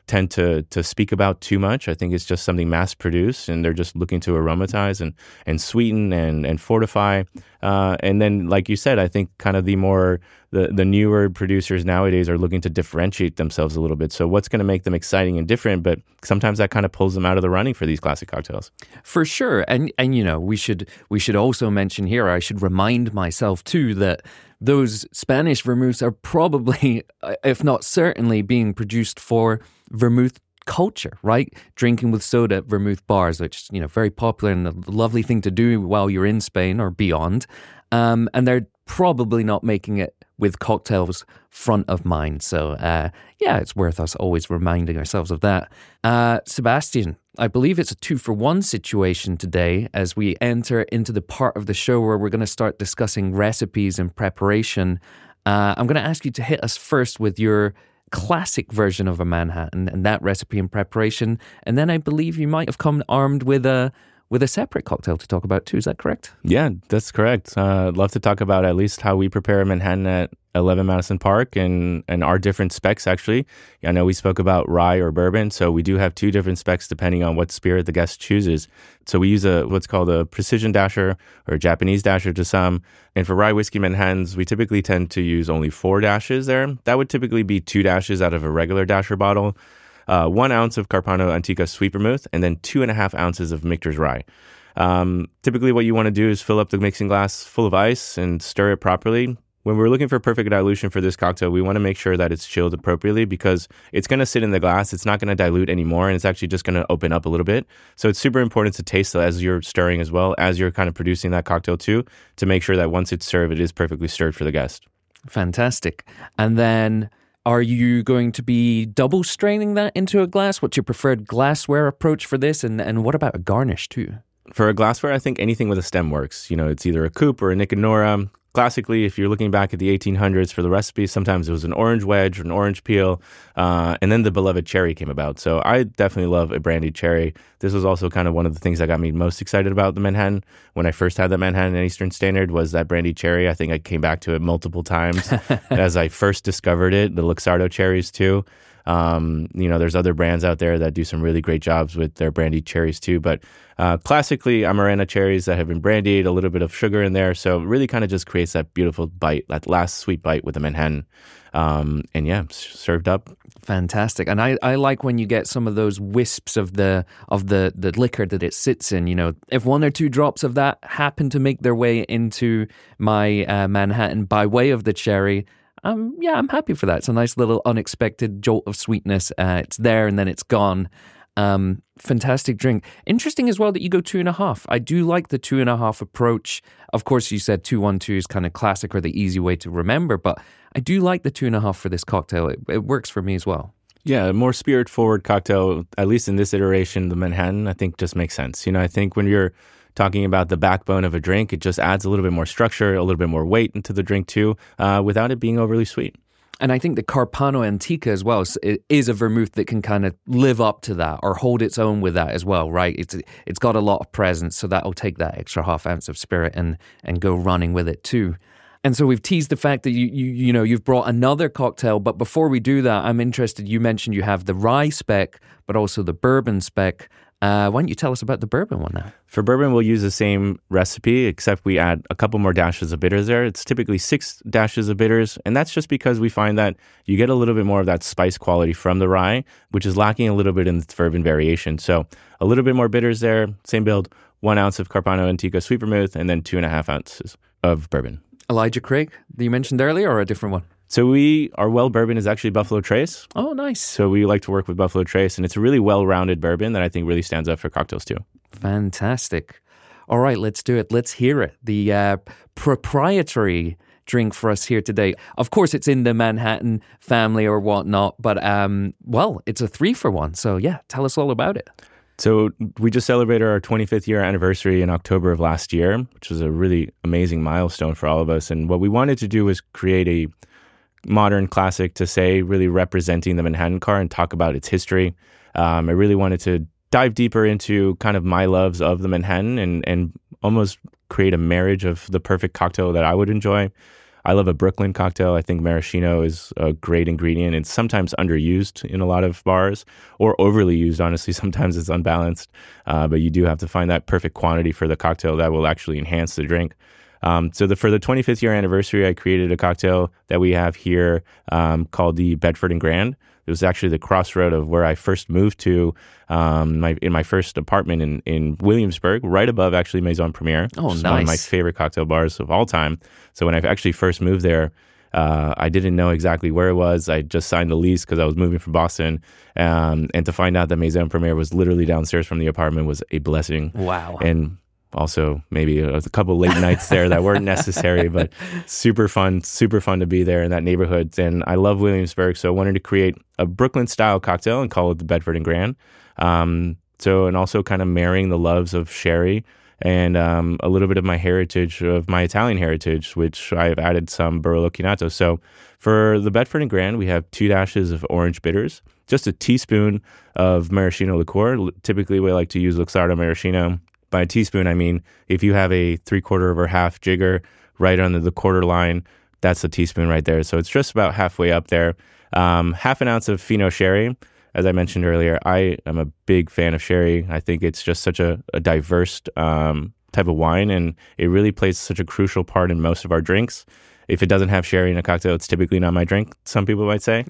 tend to to speak about too much. I think it's just something mass produced, and they're just looking to aromatize and and sweeten and and fortify. Uh, and then, like you said, I think kind of the more the the newer producers nowadays are looking to differentiate themselves a little bit. So what's going to make them exciting and different? But sometimes that kind of pulls them out of the running for these classic cocktails. For sure, and and you know we should we should also mention here. I should remind myself too that those Spanish vermouths are probably, if not certainly, being produced for vermouth culture, right? Drinking with soda at vermouth bars, which is, you know, very popular and a lovely thing to do while you're in Spain or beyond. Um, and they're probably not making it with cocktails front of mind. So, uh, yeah, it's worth us always reminding ourselves of that. Uh, Sebastian, I believe it's a two-for-one situation today as we enter into the part of the show where we're going to start discussing recipes and preparation. Uh, I'm going to ask you to hit us first with your classic version of a Manhattan and that recipe and preparation. And then I believe you might have come armed with a with a separate cocktail to talk about too. Is that correct? Yeah, that's correct. Uh, I'd love to talk about at least how we prepare a Manhattan at eleven Madison Park and, and our different specs, actually. I know we spoke about rye or bourbon, so we do have two different specs depending on what spirit the guest chooses. So we use a what's called a precision dasher or a Japanese dasher to some. And for rye whiskey Manhattans, we typically tend to use only four dashes there. That would typically be two dashes out of a regular dasher bottle. Uh, one ounce of Carpano Antica sweet vermouth, and then two and a half ounces of Michter's rye. Um, typically, what you want to do is fill up the mixing glass full of ice and stir it properly. When we're looking for perfect dilution for this cocktail, we want to make sure that it's chilled appropriately because it's going to sit in the glass. It's not going to dilute anymore, and it's actually just going to open up a little bit. So it's super important to taste as you're stirring as well, as you're kind of producing that cocktail too, to make sure that once it's served, it is perfectly stirred for the guest. Fantastic. And then, are you going to be double straining that into a glass? What's your preferred glassware approach for this? And and what about a garnish too? For a glassware, I think anything with a stem works. You know, it's either a coupe or a Nick and Nora. Classically, if you're looking back at the eighteen hundreds for the recipe, sometimes it was an orange wedge or an orange peel, uh, and then the beloved cherry came about. So I definitely love a brandied cherry. This was also kind of one of the things that got me most excited about the Manhattan. When I first had the Manhattan in Eastern Standard was that brandied cherry. I think I came back to it multiple times as I first discovered it. The Luxardo cherries too. Um, you know, there's other brands out there that do some really great jobs with their brandied cherries too. But uh, classically, Amarena cherries that have been brandied, a little bit of sugar in there. So it really kind of just creates that beautiful bite, that last sweet bite with the Manhattan. Um, and yeah, served up. Fantastic. And I, I like when you get some of those wisps of the of the, the liquor that it sits in. You know, if one or two drops of that happen to make their way into my uh, Manhattan by way of the cherry, Um, yeah, I'm happy for that. It's a nice little unexpected jolt of sweetness. Uh, it's there and then it's gone. Um, fantastic drink. Interesting as well that you go two and a half. I do like the two and a half approach. Of course, you said two one two is kind of classic or the easy way to remember, but I do like the two and a half for this cocktail. It, it works for me as well. Yeah, a more spirit-forward cocktail, at least in this iteration, the Manhattan, I think just makes sense. You know, I think when you're talking about the backbone of a drink, it just adds a little bit more structure, a little bit more weight into the drink too, uh, without it being overly sweet. And I think the Carpano Antica as well is a vermouth that can kind of live up to that or hold its own with that as well, right? It's it's got a lot of presence, so that'll take that extra half ounce of spirit and and go running with it too. And so we've teased the fact that you you you know you've brought another cocktail, but before we do that, I'm interested. You mentioned you have the rye spec, but also the bourbon spec. Uh, why don't you tell us about the bourbon one now? For bourbon, we'll use the same recipe, except we add a couple more dashes of bitters there. It's typically six dashes of bitters, and that's just because we find that you get a little bit more of that spice quality from the rye, which is lacking a little bit in the bourbon variation. So a little bit more bitters there, same build, one ounce of Carpano Antica sweet vermouth, and then two and a half ounces of bourbon. Elijah Craig, that you mentioned earlier, or a different one? So we, our well bourbon is actually Buffalo Trace. Oh, nice. So we like to work with Buffalo Trace, and it's a really well-rounded bourbon that I think really stands up for cocktails too. Fantastic. All right, let's do it. Let's hear it. The uh, proprietary drink for us here today. Of course, it's in the Manhattan family or whatnot, but, um, well, it's a three for one. So, yeah, tell us all about it. So we just celebrated our twenty-fifth year anniversary in October of last year, which was a really amazing milestone for all of us. And what we wanted to do was create a modern classic to say, really representing the Manhattan car and talk about its history. Um, I really wanted to dive deeper into kind of my loves of the Manhattan and, and almost create a marriage of the perfect cocktail that I would enjoy. I love a Brooklyn cocktail. I think maraschino is a great ingredient. It's sometimes underused in a lot of bars or overly used, honestly. Sometimes it's unbalanced, uh, but you do have to find that perfect quantity for the cocktail that will actually enhance the drink. Um, so the, for the twenty-fifth year anniversary, I created a cocktail that we have here um, called the Bedford and Grand. It was actually the crossroad of where I first moved to um, my in my first apartment in, in Williamsburg, right above actually Maison Premiere. Oh, which is nice. one of my favorite cocktail bars of all time. So when I actually first moved there, uh, I didn't know exactly where it was. I just signed the lease because I was moving from Boston. Um, and to find out that Maison Premiere was literally downstairs from the apartment was a blessing. Wow. And also maybe a, a couple late nights there that weren't necessary, but super fun, super fun to be there in that neighborhood. And I love Williamsburg, so I wanted to create a Brooklyn-style cocktail and call it the Bedford and Grand. Um, so, and also kind of marrying the loves of sherry and um, a little bit of my heritage, of my Italian heritage, which I've added some Barolo Chinato. So for the Bedford and Grand, we have two dashes of orange bitters, just a teaspoon of maraschino liqueur. Typically, we like to use Luxardo maraschino. By a teaspoon, I mean, if you have a three quarter or half jigger right under the quarter line, that's a teaspoon right there. So it's just about halfway up there. Um, half an ounce of Fino sherry. As I mentioned earlier, I am a big fan of sherry. I think it's just such a, a diverse um, type of wine, and it really plays such a crucial part in most of our drinks. If it doesn't have sherry in a cocktail, it's typically not my drink, some people might say.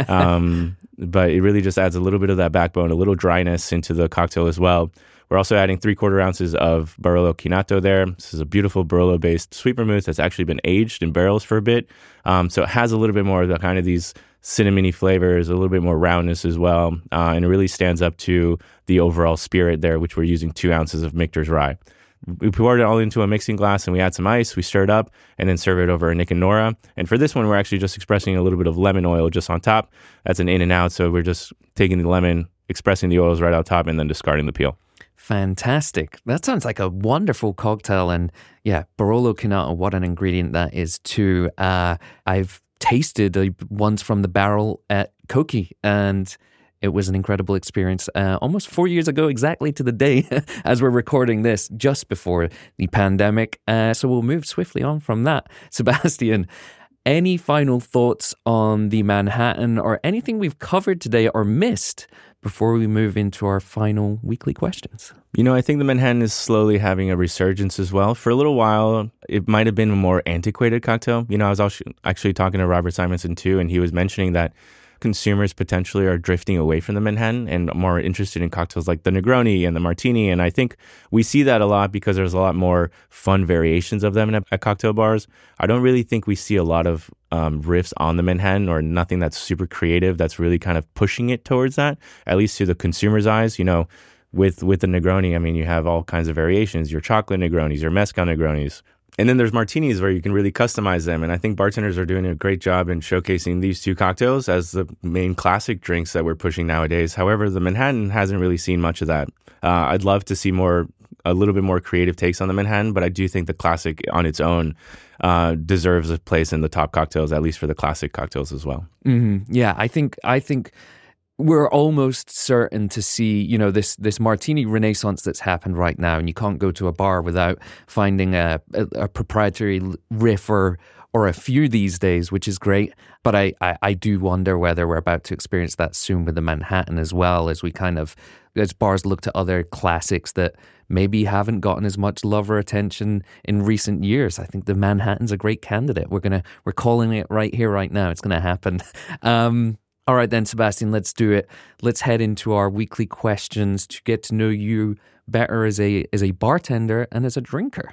um, but it really just adds a little bit of that backbone, a little dryness into the cocktail as well. We're also adding three quarter ounces of Barolo Chinato there. This is a beautiful Barolo-based sweet vermouth that's actually been aged in barrels for a bit. Um, so it has a little bit more of the kind of these cinnamony flavors, a little bit more roundness as well. Uh, and it really stands up to the overall spirit there, which we're using two ounces of Michter's rye. We poured it all into a mixing glass and we add some ice, we stir it up, and then serve it over a Nick and Nora. And for this one, we're actually just expressing a little bit of lemon oil just on top. That's an in and out, so we're just taking the lemon, expressing the oils right on top, and then discarding the peel. Fantastic. That sounds like a wonderful cocktail. And yeah, Barolo Chinato, what an ingredient that is too. Uh, I've tasted the ones from the barrel at Koki, and it was an incredible experience. Uh, almost four years ago, exactly to the day, as we're recording this, just before the pandemic. Uh, so we'll move swiftly on from that. Sebastian, any final thoughts on the Manhattan or anything we've covered today or missed before we move into our final weekly questions? You know, I think the Manhattan is slowly having a resurgence as well. For a little while, it might have been a more antiquated cocktail. You know, I was also actually talking to Robert Simonson too, and he was mentioning that consumers potentially are drifting away from the Manhattan and more interested in cocktails like the Negroni and the Martini. And I think we see that a lot because there's a lot more fun variations of them at, at cocktail bars. I don't really think we see a lot of um, riffs on the Manhattan or nothing that's super creative that's really kind of pushing it towards that, at least to the consumer's eyes. You know, with, with the Negroni, I mean, you have all kinds of variations, your chocolate Negronis, your mezcal Negronis. And then there's martinis where you can really customize them. And I think bartenders are doing a great job in showcasing these two cocktails as the main classic drinks that we're pushing nowadays. However, the Manhattan hasn't really seen much of that. Uh, I'd love to see more, a little bit more creative takes on the Manhattan, but I do think the classic on its own uh, deserves a place in the top cocktails, at least for the classic cocktails as well. Mm-hmm. Yeah, I think, I think, we're almost certain to see, you know, this this martini renaissance that's happened right now, and you can't go to a bar without finding a, a, a proprietary riff or or a few these days, which is great. But I, I, I do wonder whether we're about to experience that soon with the Manhattan as well, as we kind of, as bars look to other classics that maybe haven't gotten as much love or attention in recent years. I think the Manhattan's a great candidate. We're gonna we're calling it right here, right now. It's gonna happen. Um, All right then, Sebastian, let's do it. Let's head into our weekly questions to get to know you better as a as a bartender and as a drinker.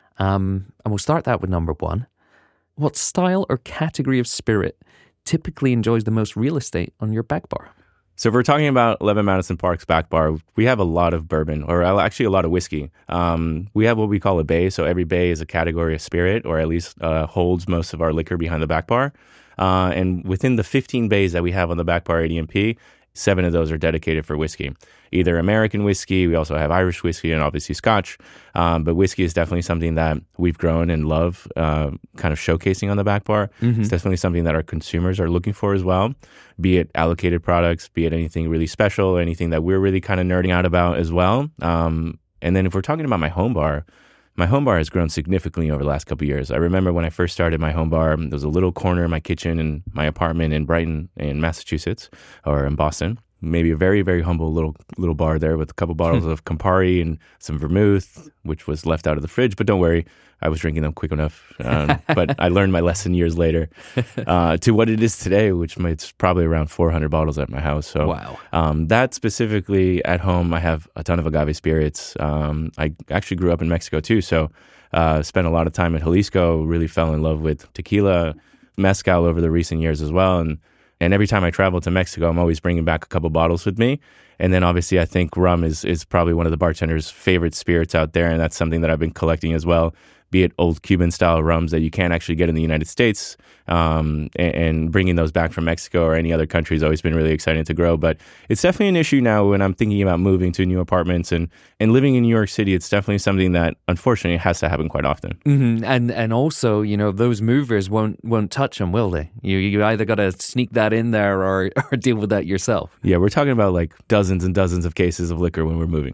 Um, and we'll start that with number one. What style or category of spirit typically enjoys the most real estate on your back bar? So if we're talking about eleven Madison Park's back bar, we have a lot of bourbon, or actually a lot of whiskey. Um, we have what we call a bay, so every bay is a category of spirit, or at least uh, holds most of our liquor behind the back bar. Uh, and within the fifteen bays that we have on the back bar at E M P, seven of those are dedicated for whiskey. Either American whiskey, we also have Irish whiskey, and obviously Scotch. Um, but whiskey is definitely something that we've grown and love uh, kind of showcasing on the back bar. Mm-hmm. It's definitely something that our consumers are looking for as well, be it allocated products, be it anything really special, anything that we're really kind of nerding out about as well. Um, and then if we're talking about my home bar, my home bar has grown significantly over the last couple of years. I remember when I first started my home bar, there was a little corner in my kitchen in my apartment in Brighton in Massachusetts, or in Boston. Maybe a very, very humble little little bar there with a couple bottles of Campari and some vermouth, which was left out of the fridge. But don't worry, I was drinking them quick enough. Um, but I learned my lesson years later uh, to what it is today, which it's probably around four hundred bottles at my house. So wow. um, that specifically at home, I have a ton of agave spirits. Um, I actually grew up in Mexico too, so uh, spent a lot of time at Jalisco, really fell in love with tequila, mezcal over the recent years as well. And And every time I travel to Mexico, I'm always bringing back a couple bottles with me. And then obviously I think rum is, is probably one of the bartender's favorite spirits out there. And that's something that I've been collecting as well, be it old Cuban style rums that you can't actually get in the United States. Um, and, and bringing those back from Mexico or any other country has always been really exciting to grow. But it's definitely an issue now when I'm thinking about moving to new apartments and, and living in New York City. It's definitely something that unfortunately has to happen quite often. Mm-hmm. And and also, you know, those movers won't won't touch them, will they? You you either got to sneak that in there or, or deal with that yourself. Yeah, we're talking about like dozens and dozens of cases of liquor when we're moving.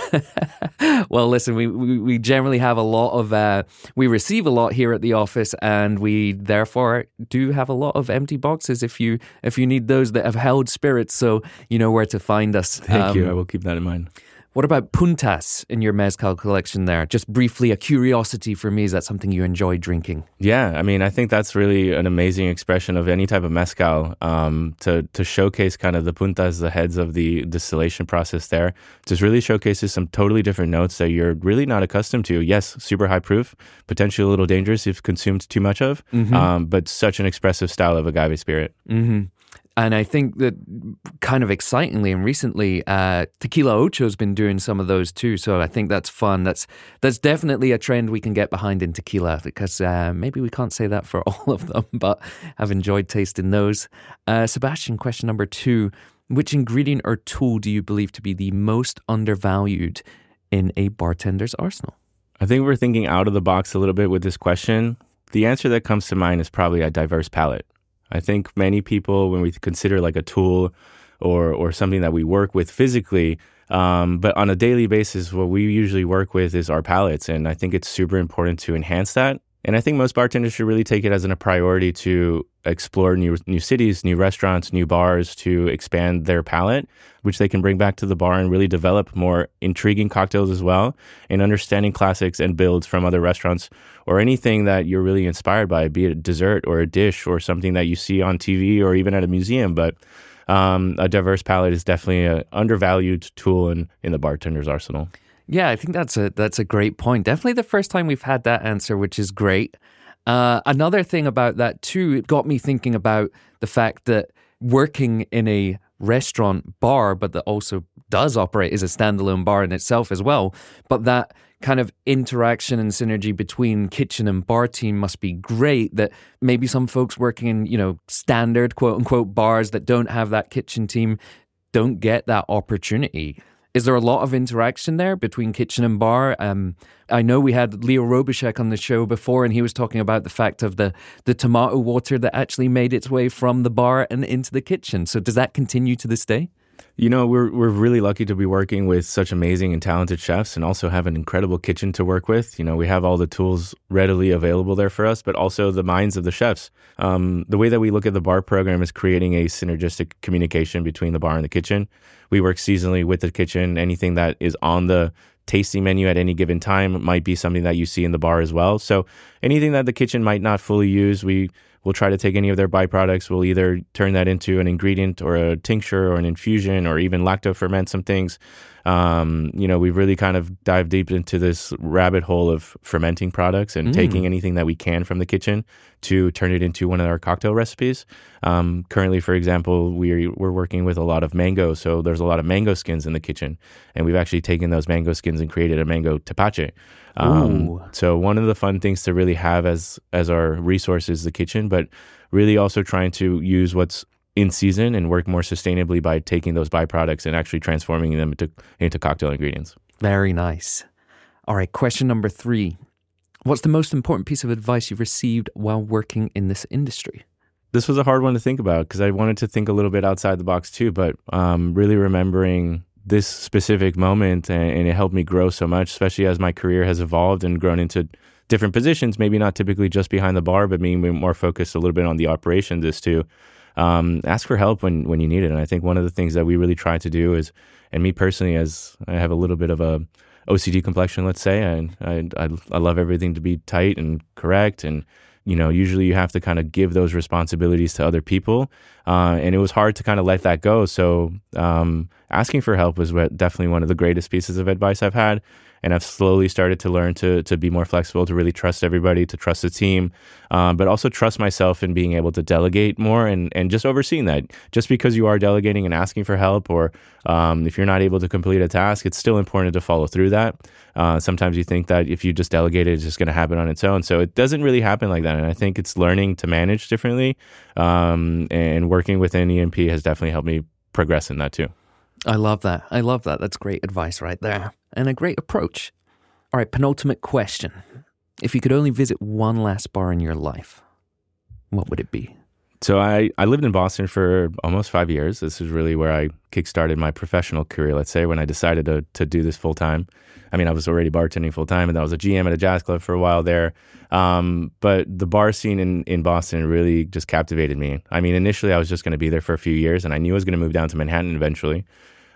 Well, listen, we, we, we generally have a lot of, uh, we receive a lot here at the office, and we therefore do have a lot of empty boxes if you if you need those that have held spirits, so you know where to find us. Thank um, you. I will keep that in mind. What about puntas in your mezcal collection there? Just briefly, a curiosity for me. Is that something you enjoy drinking? Yeah, I mean, I think that's really an amazing expression of any type of mezcal, um, to to showcase kind of the puntas, the heads of the distillation process there. Just really showcases some totally different notes that you're really not accustomed to. Yes, super high proof, potentially a little dangerous if consumed too much of, mm-hmm. um, but such an expressive style of agave spirit. Mm-hmm. And I think that kind of excitingly and recently, uh, Tequila Ocho's been doing some of those too. So I think that's fun. That's that's definitely a trend we can get behind in tequila, because uh, maybe we can't say that for all of them, but I've enjoyed tasting those. Uh, Sebastian, question number two. Which ingredient or tool do you believe to be the most undervalued in a bartender's arsenal? I think we're thinking out of the box a little bit with this question. The answer that comes to mind is probably a diverse palate. I think many people, when we consider like a tool or or something that we work with physically, um, but on a daily basis, what we usually work with is our palates. And I think it's super important to enhance that. And I think most bartenders should really take it as a priority to explore new new cities, new restaurants, new bars, to expand their palate, which they can bring back to the bar and really develop more intriguing cocktails as well, and understanding classics and builds from other restaurants or anything that you're really inspired by, be it a dessert or a dish or something that you see on T V or even at a museum. But um, a diverse palate is definitely an undervalued tool in, in the bartender's arsenal. Yeah, I think that's a that's a great point. Definitely the first time we've had that answer, which is great. Uh, another thing about that too, it got me thinking about the fact that working in a restaurant bar, but that also does operate as a standalone bar in itself as well, but that kind of interaction and synergy between kitchen and bar team must be great, that maybe some folks working in, you know, standard quote unquote bars that don't have that kitchen team don't get that opportunity. Is there a lot of interaction there between kitchen and bar? Um, I know we had Leo Robichek on the show before, and he was talking about the fact of the, the tomato water that actually made its way from the bar and into the kitchen. So does that continue to this day? You know, we're we're really lucky to be working with such amazing and talented chefs, and also have an incredible kitchen to work with. You know, we have all the tools readily available there for us, but also the minds of the chefs. Um, the way that we look at the bar program is creating a synergistic communication between the bar and the kitchen. We work seasonally with the kitchen. Anything that is on the tasting menu at any given time might be something that you see in the bar as well. So anything that the kitchen might not fully use, we will try to take any of their byproducts. We'll either turn that into an ingredient or a tincture or an infusion, or even lacto ferment some things. Um, you know, we've really kind of dived deep into this rabbit hole of fermenting products and mm. taking anything that we can from the kitchen to turn it into one of our cocktail recipes. Um, currently, for example, we're, we're working with a lot of mango. So there's a lot of mango skins in the kitchen. And we've actually taken those mango skins and created a mango tepache. Um, so one of the fun things to really have as as our resource is the kitchen, but really also trying to use what's in season and work more sustainably by taking those byproducts and actually transforming them into, into cocktail ingredients. Very nice. All right, question number three. What's the most important piece of advice you've received while working in this industry? This was a hard one to think about because I wanted to think a little bit outside the box too, but um, really remembering this specific moment, and, and it helped me grow so much, especially as my career has evolved and grown into different positions, maybe not typically just behind the bar, but being more focused a little bit on the operations, is to um, ask for help when, when you need it. And I think one of the things that we really try to do is, and me personally, as I have a little bit of a O C D complexion, let's say, and I, I, I love everything to be tight and correct, and you know, usually you have to kind of give those responsibilities to other people. Uh, and it was hard to kind of let that go. So um, asking for help was what, definitely one of the greatest pieces of advice I've had. And I've slowly started to learn to to be more flexible, to really trust everybody, to trust the team, um, but also trust myself in being able to delegate more and, and just overseeing that. Just because you are delegating and asking for help, or um, if you're not able to complete a task, it's still important to follow through that. Uh, sometimes you think that if you just delegate it, it's just going to happen on its own. So it doesn't really happen like that. And I think it's learning to manage differently. Um, and working within E M P has definitely helped me progress in that too. I love that. I love that. That's great advice right there. And a great approach. All right, penultimate question. If you could only visit one last bar in your life, what would it be? So I, I lived in Boston for almost five years. This is really where I kickstarted my professional career, let's say, when I decided to to do this full time. I mean, I was already bartending full time, and I was a G M at a jazz club for a while there. Um, but the bar scene in, in Boston really just captivated me. I mean, initially I was just going to be there for a few years, and I knew I was going to move down to Manhattan eventually.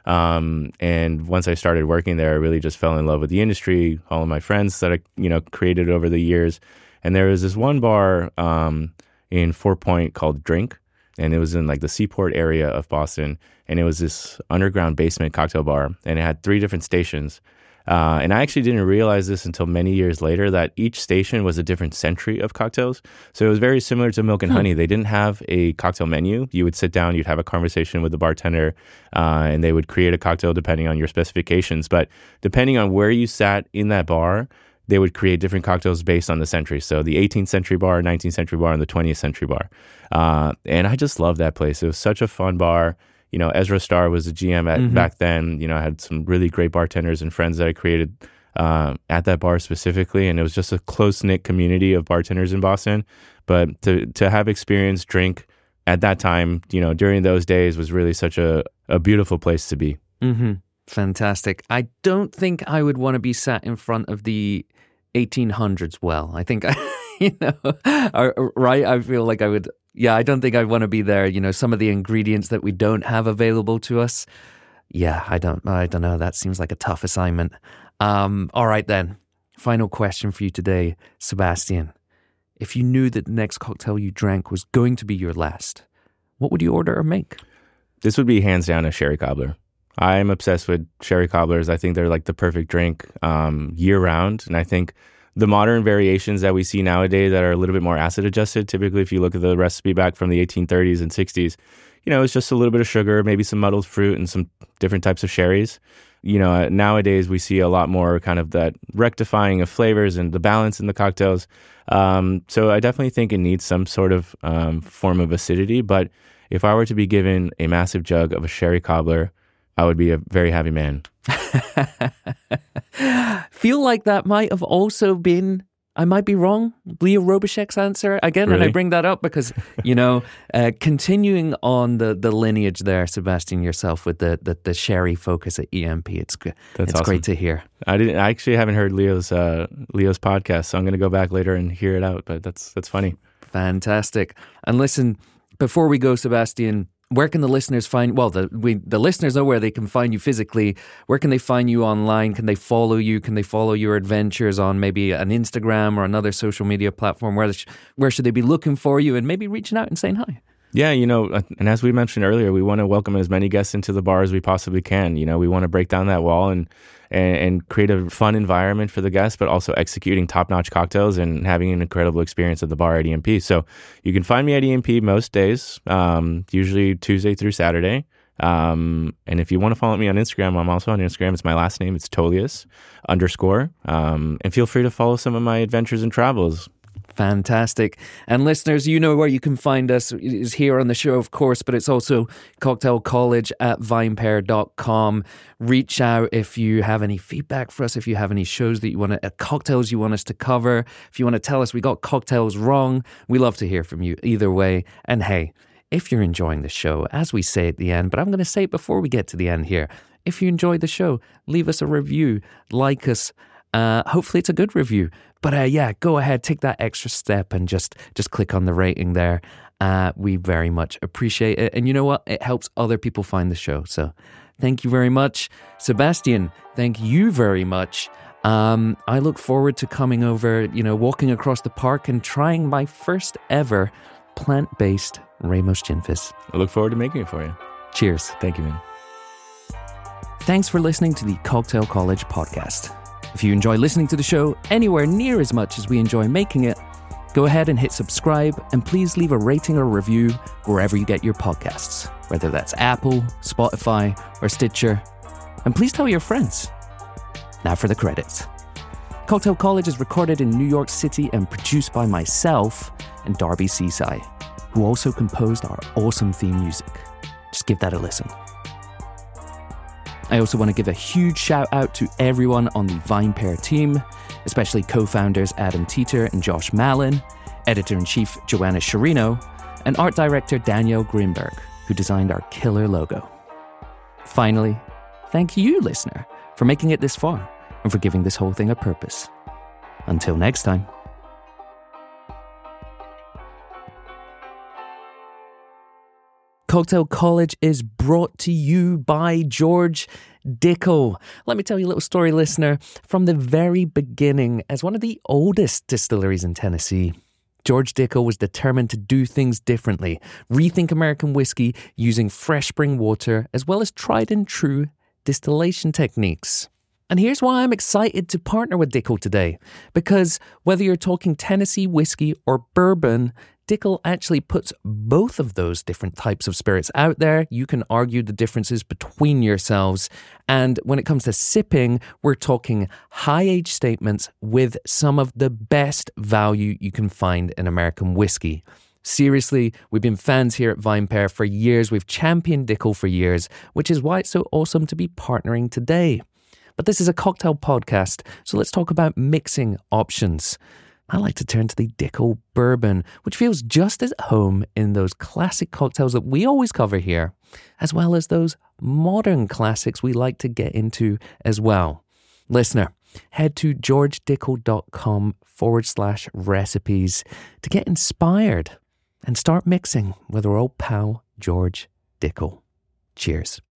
Um, and once I started working there, I really just fell in love with the industry, all of my friends that I, you know, created over the years. And there was this one bar, um, in Fort Point called Drink. And it was in like the Seaport area of Boston. And it was this underground basement cocktail bar. And it had three different stations. Uh, and I actually didn't realize this until many years later, that each station was a different century of cocktails. So it was very similar to Milk and Honey. They didn't have a cocktail menu. You would sit down, you'd have a conversation with the bartender, uh, and they would create a cocktail depending on your specifications. But depending on where you sat in that bar, they would create different cocktails based on the century. So the eighteenth century bar, nineteenth century bar, and the twentieth century bar. Uh, and I just loved that place. It was such a fun bar. You know, Ezra Starr was the G M at, mm-hmm. back then. You know, I had some really great bartenders and friends that I created uh, at that bar specifically. And it was just a close-knit community of bartenders in Boston. But to to have experienced Drink at that time, you know, during those days was really such a, a beautiful place to be. Mm-hmm. Fantastic. I don't think I would want to be sat in front of the eighteen hundreds well. I think, I, you know, right? I feel like I would... Yeah, I don't think I want to be there. You know, some of the ingredients that we don't have available to us. Yeah, I don't I don't know. That seems like a tough assignment. Um, all right, then. Final question for you today, Sebastian. If you knew that the next cocktail you drank was going to be your last, what would you order or make? This would be hands down a sherry cobbler. I'm obsessed with sherry cobblers. I think they're like the perfect drink um, year round. And I think the modern variations that we see nowadays that are a little bit more acid adjusted, typically if you look at the recipe back from the eighteen thirties and sixties, you know, it's just a little bit of sugar, maybe some muddled fruit and some different types of sherries. You know, nowadays we see a lot more kind of that rectifying of flavors and the balance in the cocktails. Um, so I definitely think it needs some sort of um, form of acidity. But if I were to be given a massive jug of a sherry cobbler, I would be a very happy man. Feel like that might have also been, I might be wrong, Leo Robichek's answer again. Really? And I bring that up because, you know, uh, continuing on the, the lineage there, Sebastian, yourself with the, the, the sherry focus at E M P. It's, That's it's awesome. Great to hear. I didn't. I actually haven't heard Leo's uh, Leo's podcast, so I'm going to go back later and hear it out. But that's that's funny. Fantastic. And listen, before we go, Sebastian, where can the listeners find, well, the we, the listeners know where they can find you physically. Where can they find you online? Can they follow you? Can they follow your adventures on maybe an Instagram or another social media platform? Where, where should they be looking for you and maybe reaching out and saying hi? Yeah, you know, and as we mentioned earlier, we want to welcome as many guests into the bar as we possibly can. You know, we want to break down that wall and and, and create a fun environment for the guests, but also executing top-notch cocktails and having an incredible experience at the bar at E M P. So you can find me at E M P most days, um, usually Tuesday through Saturday. Um, and if you want to follow me on Instagram, I'm also on Instagram. It's my last name. It's Tolius underscore. Um, and feel free to follow some of my adventures and travels. Fantastic. And listeners, you know where you can find us. It is here on the show, of course, but it's also cocktail college at vinepair dot com. Reach out if you have any feedback for us, if you have any shows that you want to, uh, cocktails you want us to cover, if you want to tell us we got cocktails wrong. We love to hear from you either way. And hey, if you're enjoying the show, as we say at the end, but I'm going to say it before we get to the end here. If you enjoyed the show, leave us a review, like us. Uh, hopefully it's a good review. But uh, yeah, go ahead, take that extra step and just, just click on the rating there. Uh, we very much appreciate it. And you know what? It helps other people find the show. So thank you very much. Sebastian, thank you very much. Um, I look forward to coming over, you know, walking across the park and trying my first ever plant-based Ramos Gin Fizz. I look forward to making it for you. Cheers. Thank you, man. Thanks for listening to the Cocktail College podcast. If you enjoy listening to the show anywhere near as much as we enjoy making it, go ahead and hit subscribe, and please leave a rating or review wherever you get your podcasts, whether that's Apple, Spotify, or Stitcher. And please tell your friends. Now for the credits. Cocktail College is recorded in New York City and produced by myself and Darby Seaside, who also composed our awesome theme music. Just give that a listen. I also want to give a huge shout out to everyone on the VinePair team, especially co-founders Adam Teeter and Josh Malin, editor-in-chief Joanna Sherino, and art director Daniel Greenberg, who designed our killer logo. Finally, thank you, listener, for making it this far and for giving this whole thing a purpose. Until next time. Cocktail College is brought to you by George Dickel. Let me tell you a little story, listener. From the very beginning, as one of the oldest distilleries in Tennessee, George Dickel was determined to do things differently, rethink American whiskey using fresh spring water as well as tried and true distillation techniques. And here's why I'm excited to partner with Dickel today. Because whether you're talking Tennessee whiskey or bourbon, Dickel actually puts both of those different types of spirits out there. You can argue the differences between yourselves. And when it comes to sipping, we're talking high age statements with some of the best value you can find in American whiskey. Seriously, we've been fans here at VinePair for years. We've championed Dickel for years, which is why it's so awesome to be partnering today. But this is a cocktail podcast, so let's talk about mixing options. I like to turn to the Dickel Bourbon, which feels just as at home in those classic cocktails that we always cover here, as well as those modern classics we like to get into as well. Listener, head to georgedickel.com forward slash recipes to get inspired and start mixing with our old pal, George Dickel. Cheers.